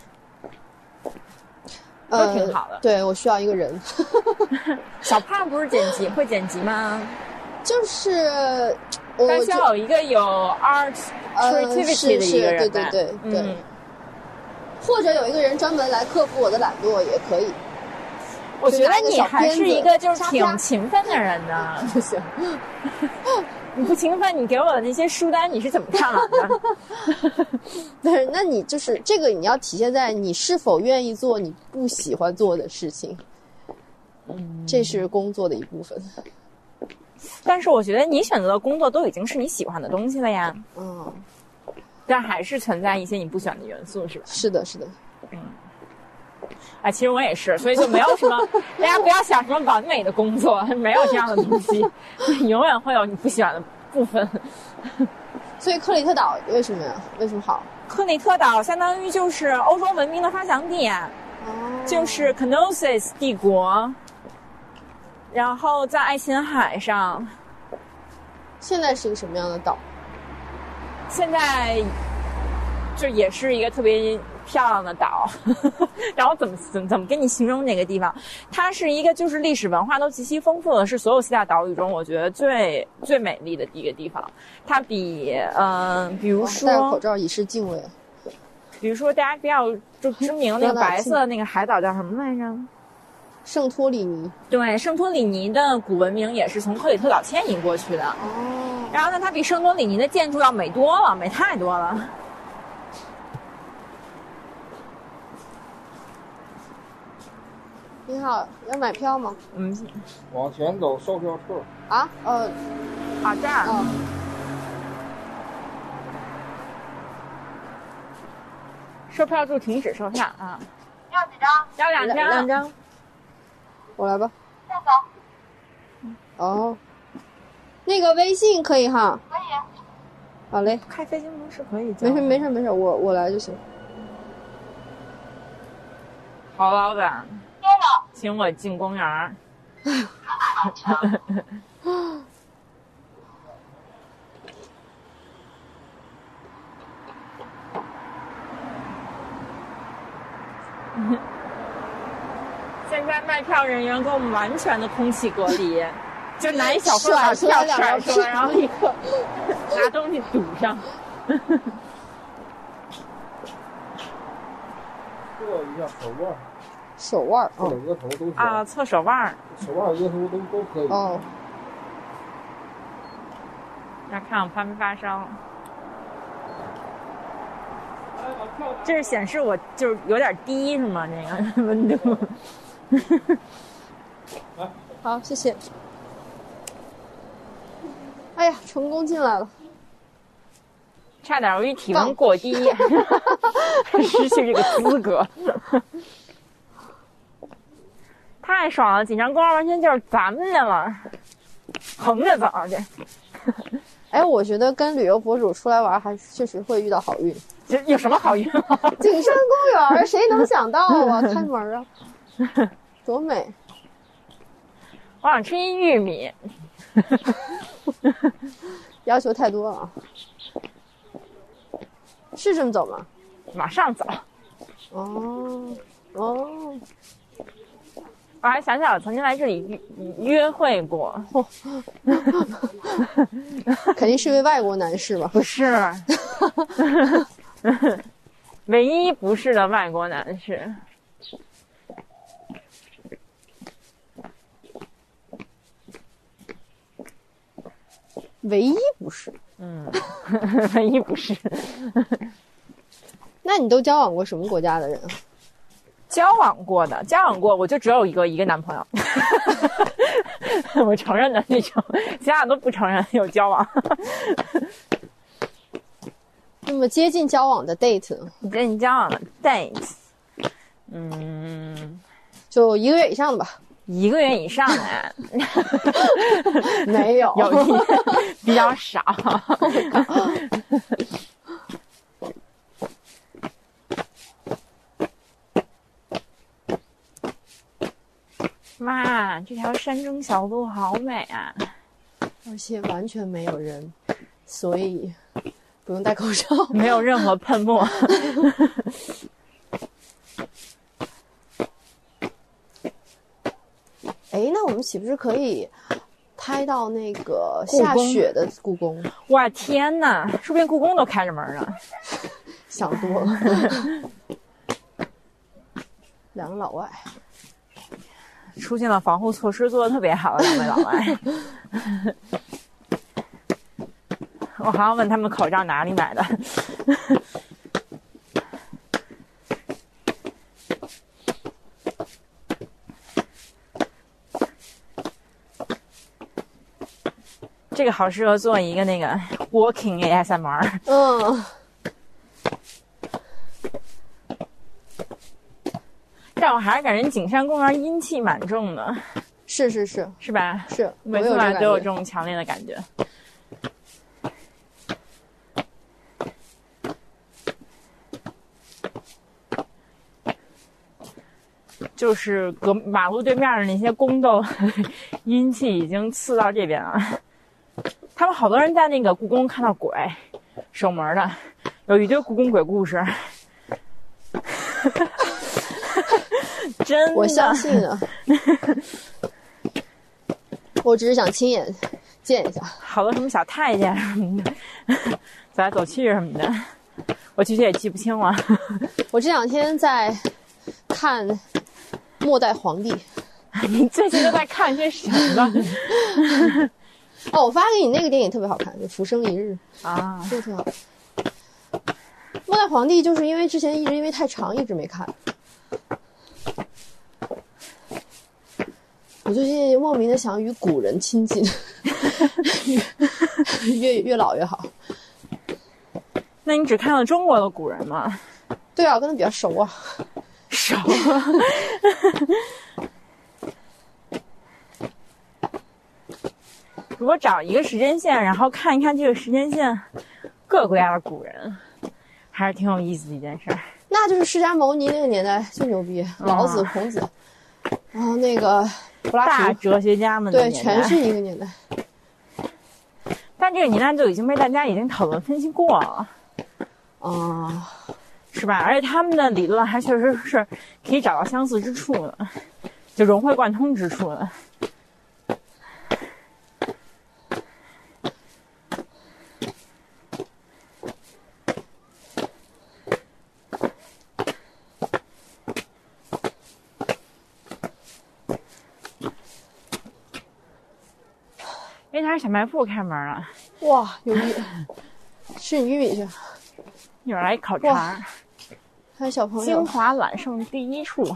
都挺好的。 对，我需要一个人。 小胖不是会剪辑吗？ 就是但需要有一个有 art creativity 的一个人， 对。或者有一个人专门来克服我的懒惰也可以。 我觉得你还是一个就是挺勤奋的人呢。 不行。 你不勤奋，你给我的那些书单你是怎么看完的？ 但是，那你就是这个，你要体现在你是否愿意做你不喜欢做的事情。这是工作的一部分。 但是我觉得你选择的工作都已经是你喜欢的东西了呀。但还是存在一些你不喜欢的元素，是吧？ 是的，是的。 其实我也是，所以就没有什么，大家不要想什么完美的工作，没有这样的东西，永远会有你不喜欢的部分。 所以克里特岛为什么呀？为什么好？ 克里特岛相当于就是欧洲文明的发祥地，就是 Knossos 帝国，然后在爱琴海上。 现在是一个什么样的岛？ 现在就也是一个特别漂亮的岛。然后怎么跟你形容那个地方？它是一个就是历史文化都极其丰富的，是所有希腊岛屿中我觉得最美丽的一个地方。它比如说戴口罩以示敬畏。 比如说大家比较就知名那个白色的那个海岛叫什么来着？ 圣托里尼。 对，圣托里尼的古文明也是从克里特岛迁移过去的。然后呢，它比圣托里尼的建筑要美多了，美太多了。 你好，要买票吗？ 往前走，售票处。 这样。售票处停止售票啊！ 要几张？ 要2张。 我来吧。 再走。 那个微信可以哈。 可以。 好嘞。 开飞行模式可以叫。 没事，我来就行。 郝老板， 接着。 请我进公园。现在卖票人员跟我们完全的空气隔离，就拿一小份把票甩出来，然后立刻拿东西堵上。 测一下手腕， 手腕测额头都行啊，测手腕， 手腕、额头都可以。 哦。 要看我发没发烧。这是显示我就是有点低是吗？这个温度。 好，谢谢。哎呀，成功进来了， 差点由于体温过低失去这个资格。太爽了！锦江公园完全就是咱们的了，横着走这。 哎，我觉得跟旅游博主出来玩，还确实会遇到好运。 这有什么好运吗？ 景山公园，谁能想到啊？开门啊，多美！ 我想吃一玉米。 要求太多了。是这么走吗？ 往上走。 哦。 我还想起来我曾经来这里约会过。 肯定是位外国男士吧？ 不是。唯一不是的外国男士。 唯一不是。 唯一不是。 那你都交往过什么国家的人？ 交往过，我就只有一个男朋友。我承认的那种，其他都不承认有交往。 那么接近交往的 date 呢？ 接近交往的 date， 就1个月以上的吧。 1个月以上的没有， 比较少。哇，这条山中小路好美啊！ 而且完全没有人，所以不用戴口罩， 没有任何喷墨。 哎，那我们岂不是可以拍到那个下雪的故宫？ 哇，天哪，说不定故宫都开着门呢。 想多了。两个老外出现了防护措施做得特别好的2位老外。我还要问他们口罩哪里买的。这个好适合做一个那个 walking ASMR。但我还是感觉景山公园阴气蛮重的。 是吧？ 是， 每次来都有这种强烈的感觉。就是隔马路对面的那些宫斗，阴气已经刺到这边了。他们好多人在那个故宫看到鬼，守门的，有一堆故宫鬼故事。真的， 我相信了。我只是想亲眼见一下， 好多什么小太监什么的，走来走去什么的，我具体也记不清了。 我这2天在看《末代皇帝》。 你最近都在看些什么？ 哦，我发给你那个电影特别好看，就《浮生一日》 啊， 这个挺好看。末代皇帝就是因为之前一直因为太长一直没看。我最近莫名的想与古人亲近，越老越好。 那你只看了中国的古人吗？ 对啊，我跟他比较熟啊。 熟。 如果找一个时间线，然后看一看这个时间线各个国家的古人，还是挺有意思的一件事儿。 那就是释迦牟尼那个年代最牛逼，老子、孔子，然后那个柏拉图， 大哲学家们的对， 年代全是一个年代。 但这个年代就已经被大家已经讨论分析过了，是吧？而且他们的理论还确实是可以找到相似之处的，就融会贯通之处的。哎，他是小卖部开门了， 哇，有玉，吃你玉米去。 一会儿来烤肠。 还有小朋友精，华揽胜第一处。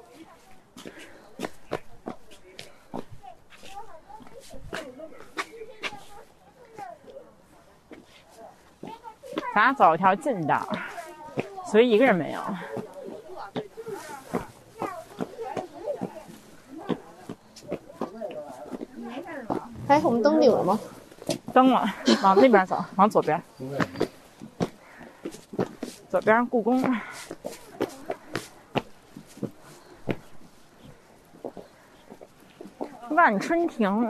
咱俩走一条近道，所以一个人没有。 哎，我们登顶了吗？ 登了，往那边走，往左边。左边故宫。万春亭。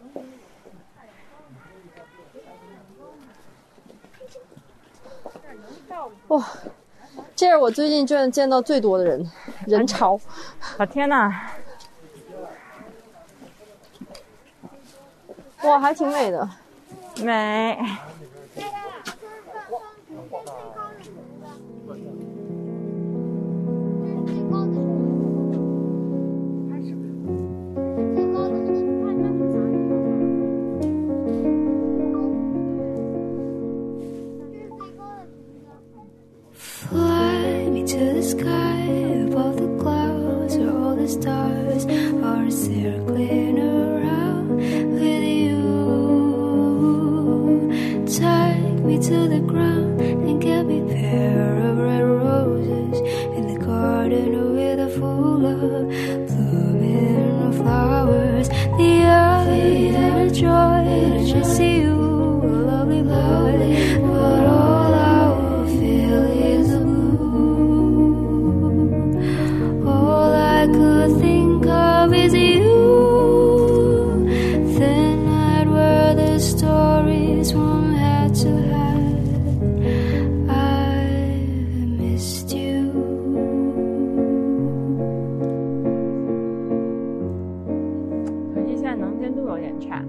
哇，这是我最近见到最多的人潮。 我天哪！ 哇，还挺美的。 美。 Fly me to the sky above the clouds where all the stars are circling around with you. Take me to the ground and get me a pair of red roses in the garden with a full of blooming flowers. The earth and joy to see you, a lovely boy, but all I will feel is the blue. All I could think of is you. Thin night where the stories from head to head. I missed you. 可惜现在能见度有点差。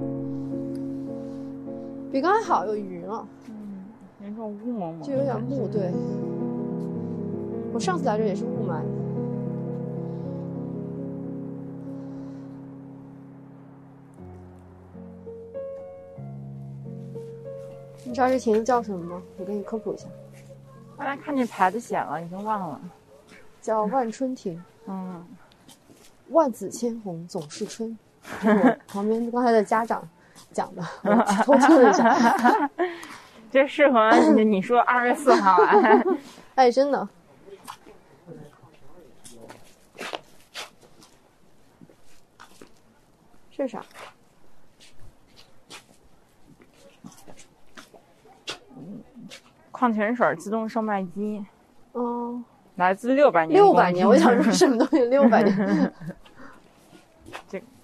比刚才好，有云了， 有种雾蒙蒙， 就有点雾。对，我上次来这也是雾霾。你知道这亭子叫什么吗？我给你科普一下， 后来看见牌子写了，已经忘了。 叫万春亭。万紫千红总是春，是我旁边刚才的家长讲的，我偷听了一下。 这适合你说2月4号来。 哎，真的。这是啥？ 矿泉水自动售卖机， 哦， 来自600年。 600年，我想说什么东西600年？ 这个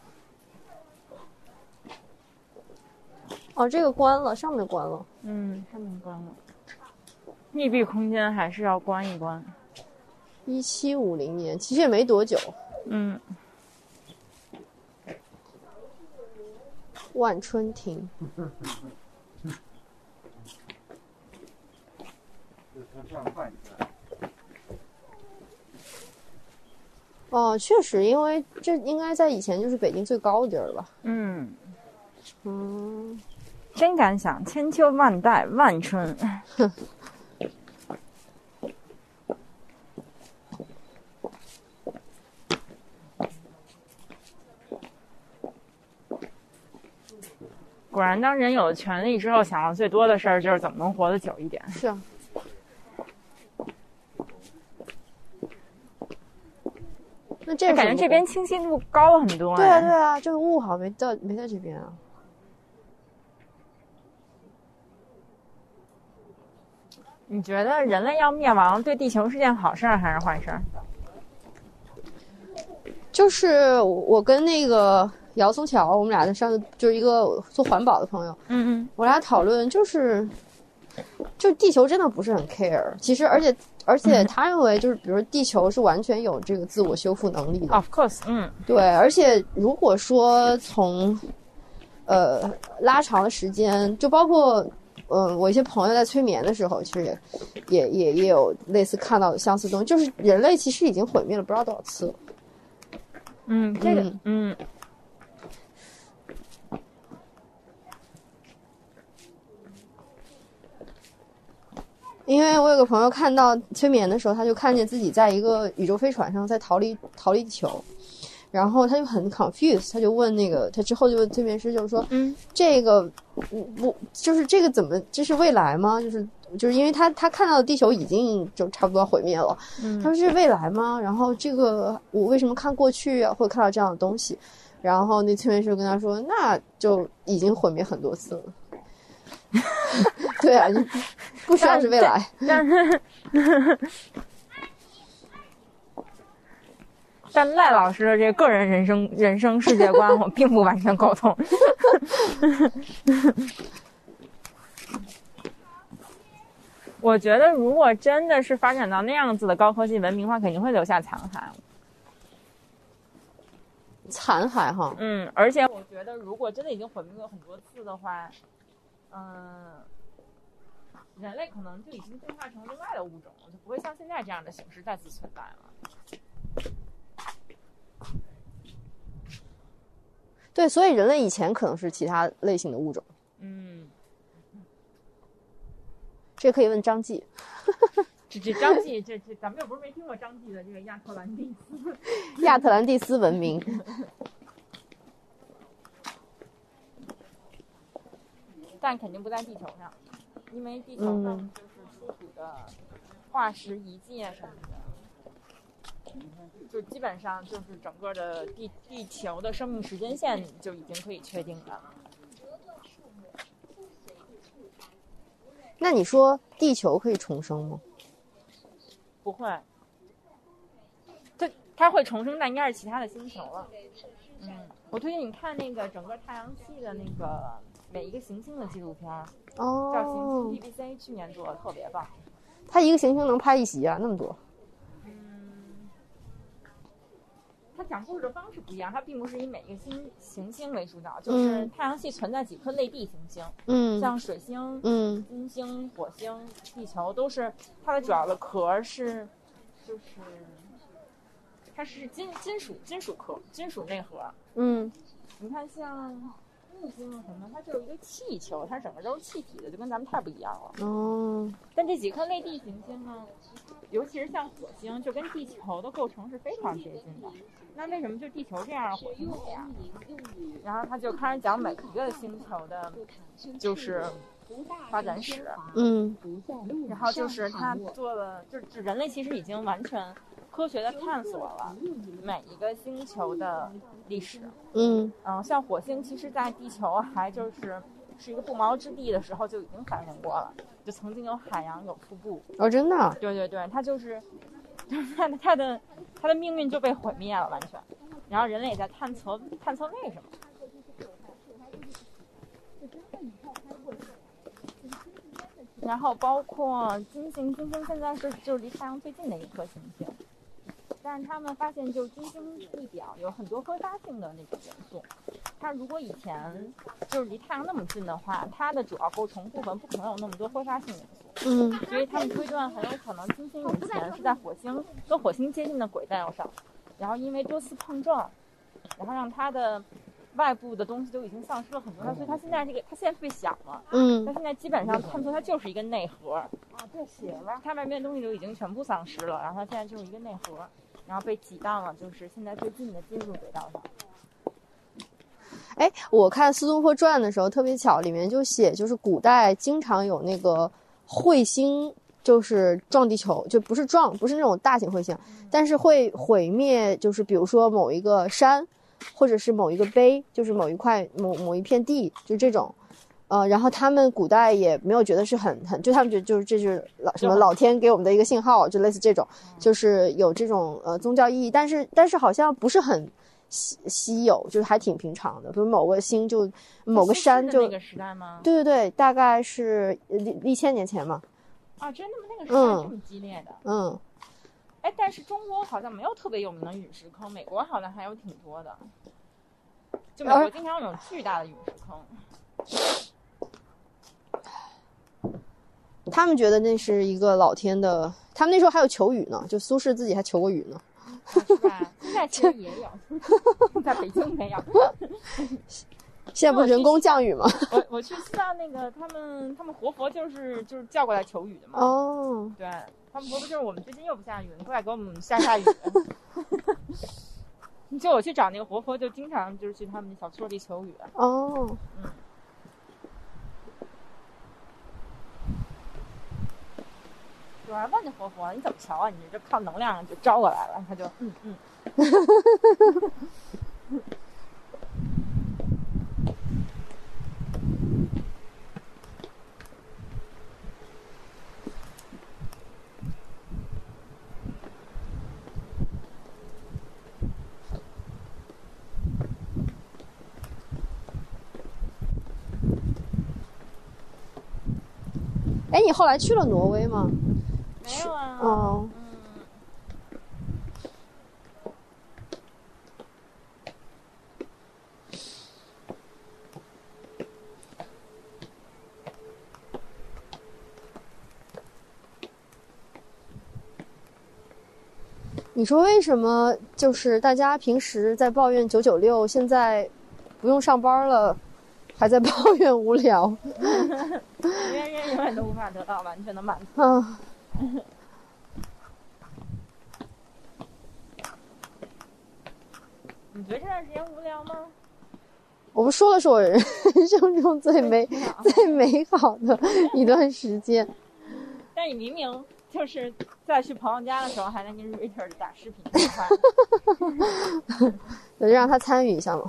哦，这个关了，上面关了。 上面关了。密闭空间还是要关一关。 1750年，其实也没多久。万春亭。哦，确实，因为这应该在以前就是北京最高的地儿吧。 真敢想，千秋万代万春。果然，当人有了权利之后，想到最多的事儿就是怎么能活得久一点。 是啊。那这感觉这边清晰度高了很多。 对啊，对啊，这个雾好像没在这边啊。 你觉得人类要灭亡对地球是件好事儿还是坏事儿？ 就是我跟那个姚松桥，我们俩在上次就是一个做环保的朋友，我俩讨论就地球真的不是很 care， 其实而且他认为就是比如说地球是完全有这个自我修复能力的 ，of course， 对，而且如果说从拉长的时间，就包括我一些朋友在催眠的时候，其实也有类似看到相似东西，就是人类其实已经毁灭了不知道多少次了。 这个因为我有个朋友看到催眠的时候，他就看见自己在一个宇宙飞船上在逃离地球，然后他就很 confused， 他就问他之后就问催眠师，就是说，这个就是这个怎么这是未来吗？就是因为他看到的地球已经就差不多毁灭了，他说这是未来吗？然后这个我为什么看过去会看到这样的东西？然后那催眠师跟他说，那就已经毁灭很多次了。对啊，不需要是未来， 但赖老师的这个人人生世界观，我并不完全沟通。我觉得，如果真的是发展到那样子的高科技文明的话，肯定会留下残骸。 残骸哈， 而且我觉得，如果真的已经毁灭过很多次的话，人类可能就已经进化成另外的物种了，就不会像现在这样的形式再次存在了。 对，所以人类以前可能是其他类型的物种。这可以问张继。 这张继，这咱们又不是没听过张继的这个亚特兰蒂斯文明。但肯定不在地球上，因为地球上就是出土的化石遗迹啊什么的，就基本上就是整个的地球的生命时间线就已经可以确定了。 那你说地球可以重生吗？ 不会，它会重生，但应该是其他的星球了。我推荐你看那个整个太阳系的那个每一个行星的纪录片，叫行星 BBC 去年做的，特别棒。 它一个行星能拍一集啊，那么多。 它讲故事的方式不一样，它并不是以每个行星为主导，就是太阳系存在几颗类地行星，像水星、金星、火星、地球都是它的主要的壳是，就是它是金属壳、金属内核。你看像木星什么，它就是一个气球，它整个都是气体的，就跟咱们太不一样了。但这几颗类地行星呢，尤其是像火星，就跟地球的构成是非常接近的。那为什么就地球这样，火星这样？然后他就开始讲每一个星球的，就是发展史。然后就是他做了，就是人类其实已经完全科学的探索了每一个星球的历史。像火星，其实在地球还是一个不毛之地的时候就已经发生过了，就曾经有海洋有瀑布。 真的？ 对，它就是它的命运就被毁灭了完全，然后人类也在探测为什么。然后包括金星现在就是离太阳最近的一颗行星，但是他们发现就金星地表有很多挥发性的那种元素，它如果以前就是离太阳那么近的话，它的主要构成部分不可能有那么多挥发性元素。所以他们推断很有可能金星以前是在跟火星接近的轨道上，然后因为多次碰撞，然后让它的外部的东西都已经丧失了很多，所以它现在特别小嘛。它现在基本上探测它就是一个内核这写了，它外面的东西都已经全部丧失了，然后它现在就是一个内核，然后被挤到了就是现在最近的金属轨道上。 我看斯东坡传的时候特别巧，里面就写就是古代经常有那个彗星就是撞地球，就不是那种大型彗星，但是会毁灭，就是比如说某一个山或者是某一个碑，就是某一片地，就这种然后他们古代也没有觉得是很，就他们觉得就是这是老天给我们的一个信号，就类似这种，就是有这种宗教意义，但是好像不是很稀有，就是还挺平常的。比如某个星就某个山就那个时代吗？ 对对对，大概是1000年前嘛。 啊，真的吗？那个时代这么激烈的？ 嗯。 哎，但是中国好像没有特别有名的陨石坑，美国好像还有挺多的。就美国经常有那种巨大的陨石坑。 他们觉得那是一个老天的，他们那时候还有求雨呢，就苏轼自己还求过雨呢。 是吧？现在其实也有，在北京没有。 现在不是人工降雨吗？ 我去西藏那个，他们活佛就是叫过来求雨的嘛。 哦， 对，他们活佛就是我们最近又不下雨，你过来给我们下雨。就我去找那个活佛，就经常就是去他们小村里求雨。 哦， 有人问那活佛，你怎么求啊？你这靠能量就招过来了，他就哎，你后来去了挪威吗？ 没有啊。 哦。你说为什么就是大家平时在抱怨996，现在不用上班了，还在抱怨无聊？ 因为人永远都无法得到完全的满足。你觉得这段时间无聊吗？ 我不说了，是我人生中最美好的一段时间。 但你明明就是在去朋友家的时候，还能跟 Richard 打视频对话。 我就让他参与一下嘛。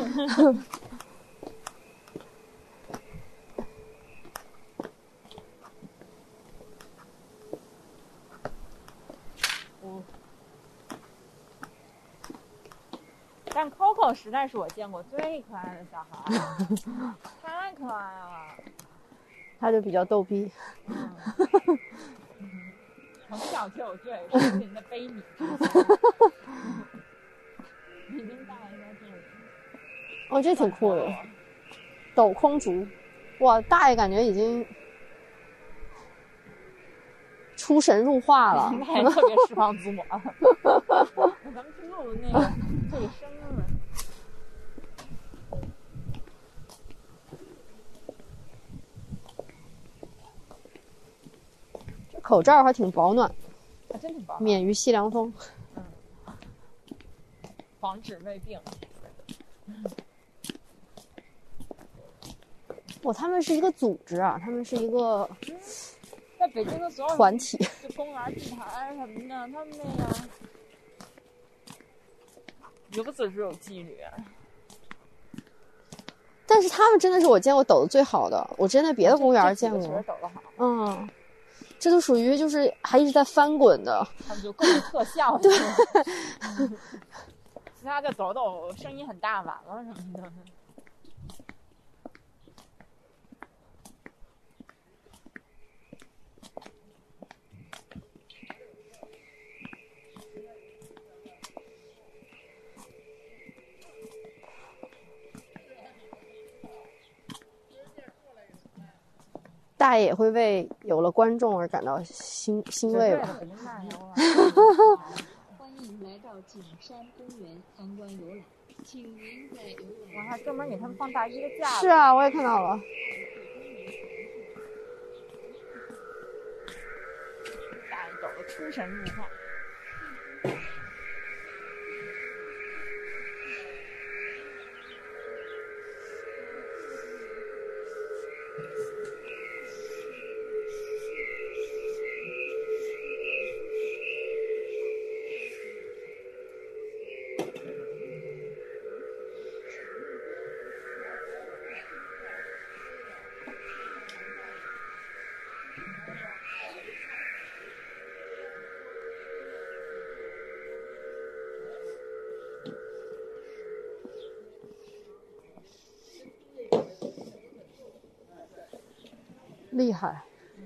但 Coco 实在是我见过最可爱的小孩，太可爱了。 他就比较逗逼。 从小就有这个深情的悲悯之心。已经带来在这里。 哦，这挺酷的。斗空竹，哇，大爷感觉已经出神入化了。 那也特别释放自我。咱们去录那个这个声音了。 这口罩还挺保暖， 真挺保暖， 免于西凉风。 防止胃病。 哇，他们是一个组织啊，他们是一个在北京的所有团体， 就公园地坛什么的，他们那个如此是有纪律。 但是他们真的是我见过抖得最好的，我之前在别的公园见过。 抖得好。 这都属于就是还一直在翻滚的。 他们就各种特效。 对。 其他就抖抖，声音很大，完了什么的。 大爷也会为有了观众而感到欣慰吧。 欢迎来到景山公园参观游览，请您在游览。 我还专门给他们放大衣的架子。 是啊，我也看到了。 大爷抖得出神入化。 厉害。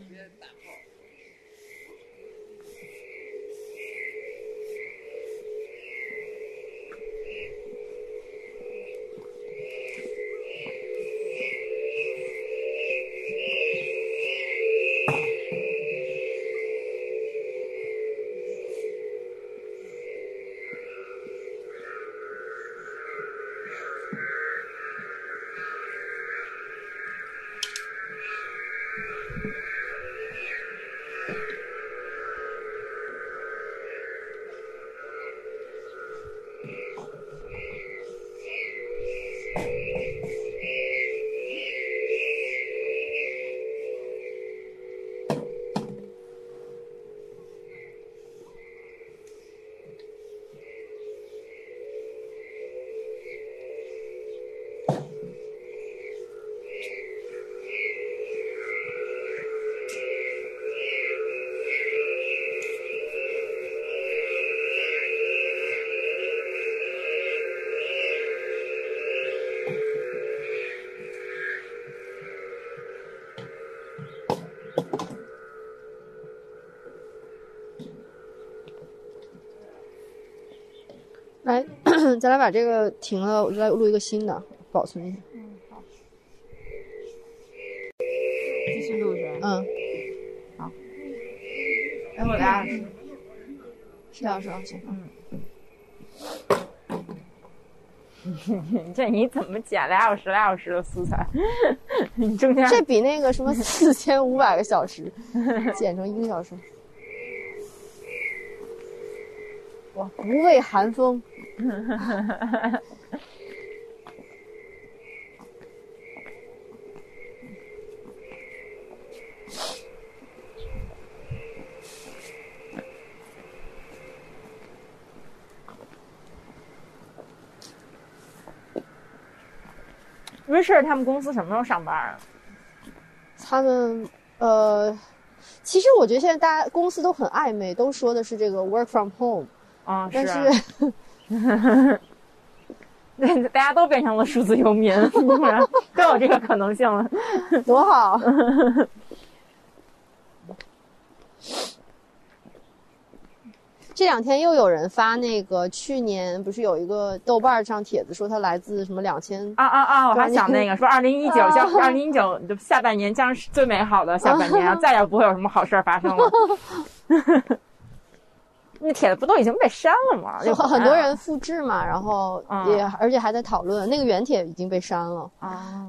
来，再来把这个停了，我就来录一个新的，保存一下。 好。继续录是吧？好。然后俩小时。 是2小时，行。 这你怎么剪2小时的素材？你中间这比那个什么4500个小时剪成1个小时。哇，不畏寒风。 Richard 他们公司什么时候上班啊？ 他们其实我觉得现在大家公司都很暧昧，都说的是这个 work from home。 啊， 但是大家都变成了数字游民，突然都有这个可能性了， 多好！这2天又有人发那个，去年不是有一个豆瓣上帖子说他来自什么2000 我还想那个说2019将2019的下半年将是最美好的下半年，然后再也不会有什么好事发生了。那帖子不都已经被删了吗？ 很多人复制嘛，然后而且还在讨论，那个原帖已经被删了啊。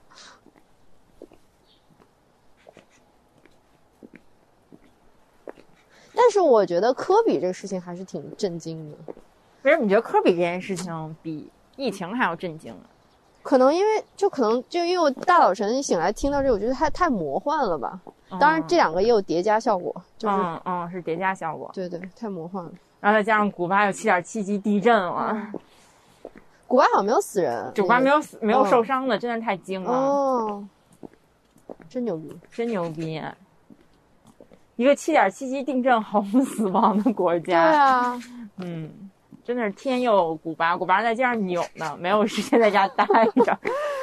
但是我觉得科比这个事情还是挺震惊的。 为什么你觉得科比这件事情比疫情还要震惊啊？ 可能因为我大早晨一醒来听到这，我觉得太魔幻了吧。当然这2个也有叠加效果，就是是叠加效果。 对，太魔幻了。 然后再加上古巴有7.7级地震了。 古巴好像没有死人， 古巴没有受伤的，真的太惊了。 哦，真牛逼， 真牛逼！一个7.7级地震毫无死亡的国家。 对啊， 真的是天佑古巴，古巴人在街上扭呢，没有时间在家待着。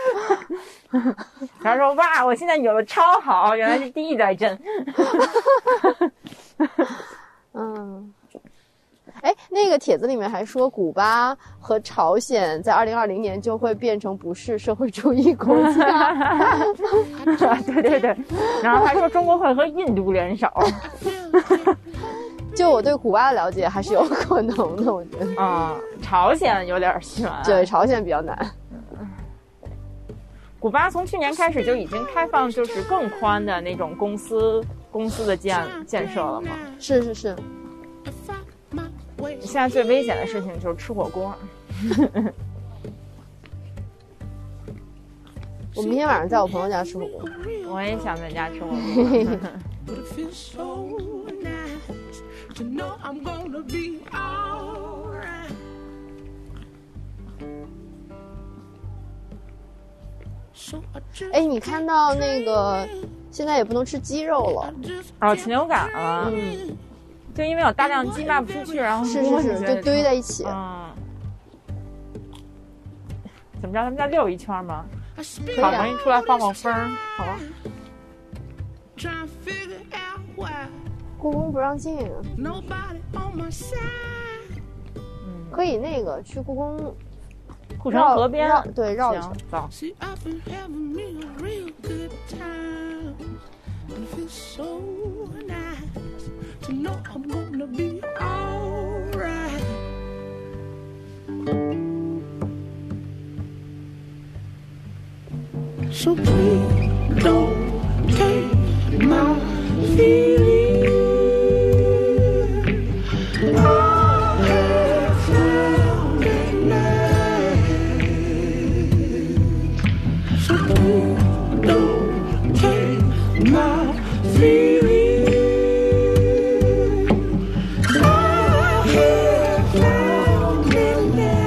他说：“哇，我现在扭的超好，原来是地在震。” 那个帖子里面还说，古巴和朝鲜在2020年就会变成不是社会主义国家。 对，然后还说中国会和印度联手。 就我对古巴的了解还是有可能的，我觉得。 朝鲜有点悬。 对，朝鲜比较难。 古巴从去年开始就已经开放，就是更宽的那种公司的建设了吗？ 是。 现在最危险的事情就是吃火锅。 我明天晚上在我朋友家吃火锅。 我也想在家吃火锅。 你看到那个现在也不能吃鸡肉了。 禽流感了。就因为有大量鸡卖不出去，然后是就堆在一起。 怎么着？咱们再溜一圈吗？ 可以啊。 好容易出来放风。 好啊。 trying to figure out why 故宫不让进， nobody on my side. 可以那个去故宫护城河边， 绕一圈。 行，走。 See, I've been having me a real good time. And it feels so nice to know I'm gonna be alright. So please don't take my feelings. I have found it now. So please don't take my feelings. I have found it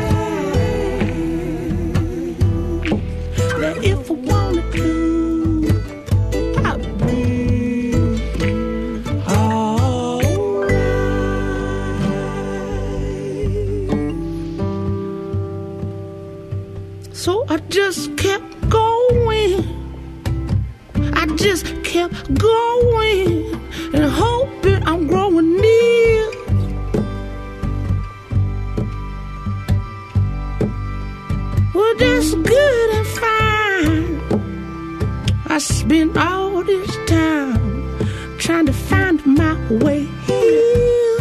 now. That if I wanted to, I'd be alright. So I just kept going. I just kept going and hoping I'm growing near. Well, that's good and fine. I spent all this time trying to find my way here.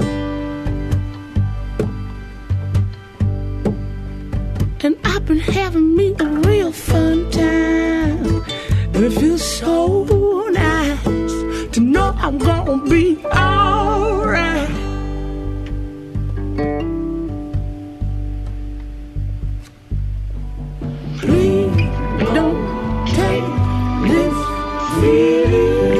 And I've been having me a real fun time. And it feels so nice to know I'm gonna be alright. Please don't take this feeling.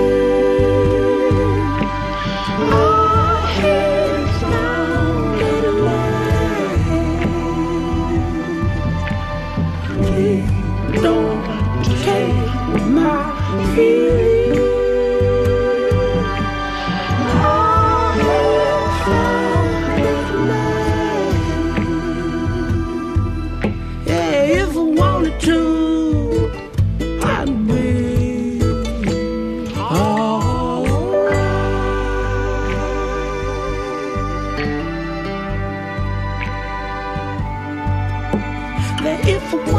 I have found it alive. Please don't take my feelings. I have found it alive. Yeah, if I wanted to, I'd be alright. That if I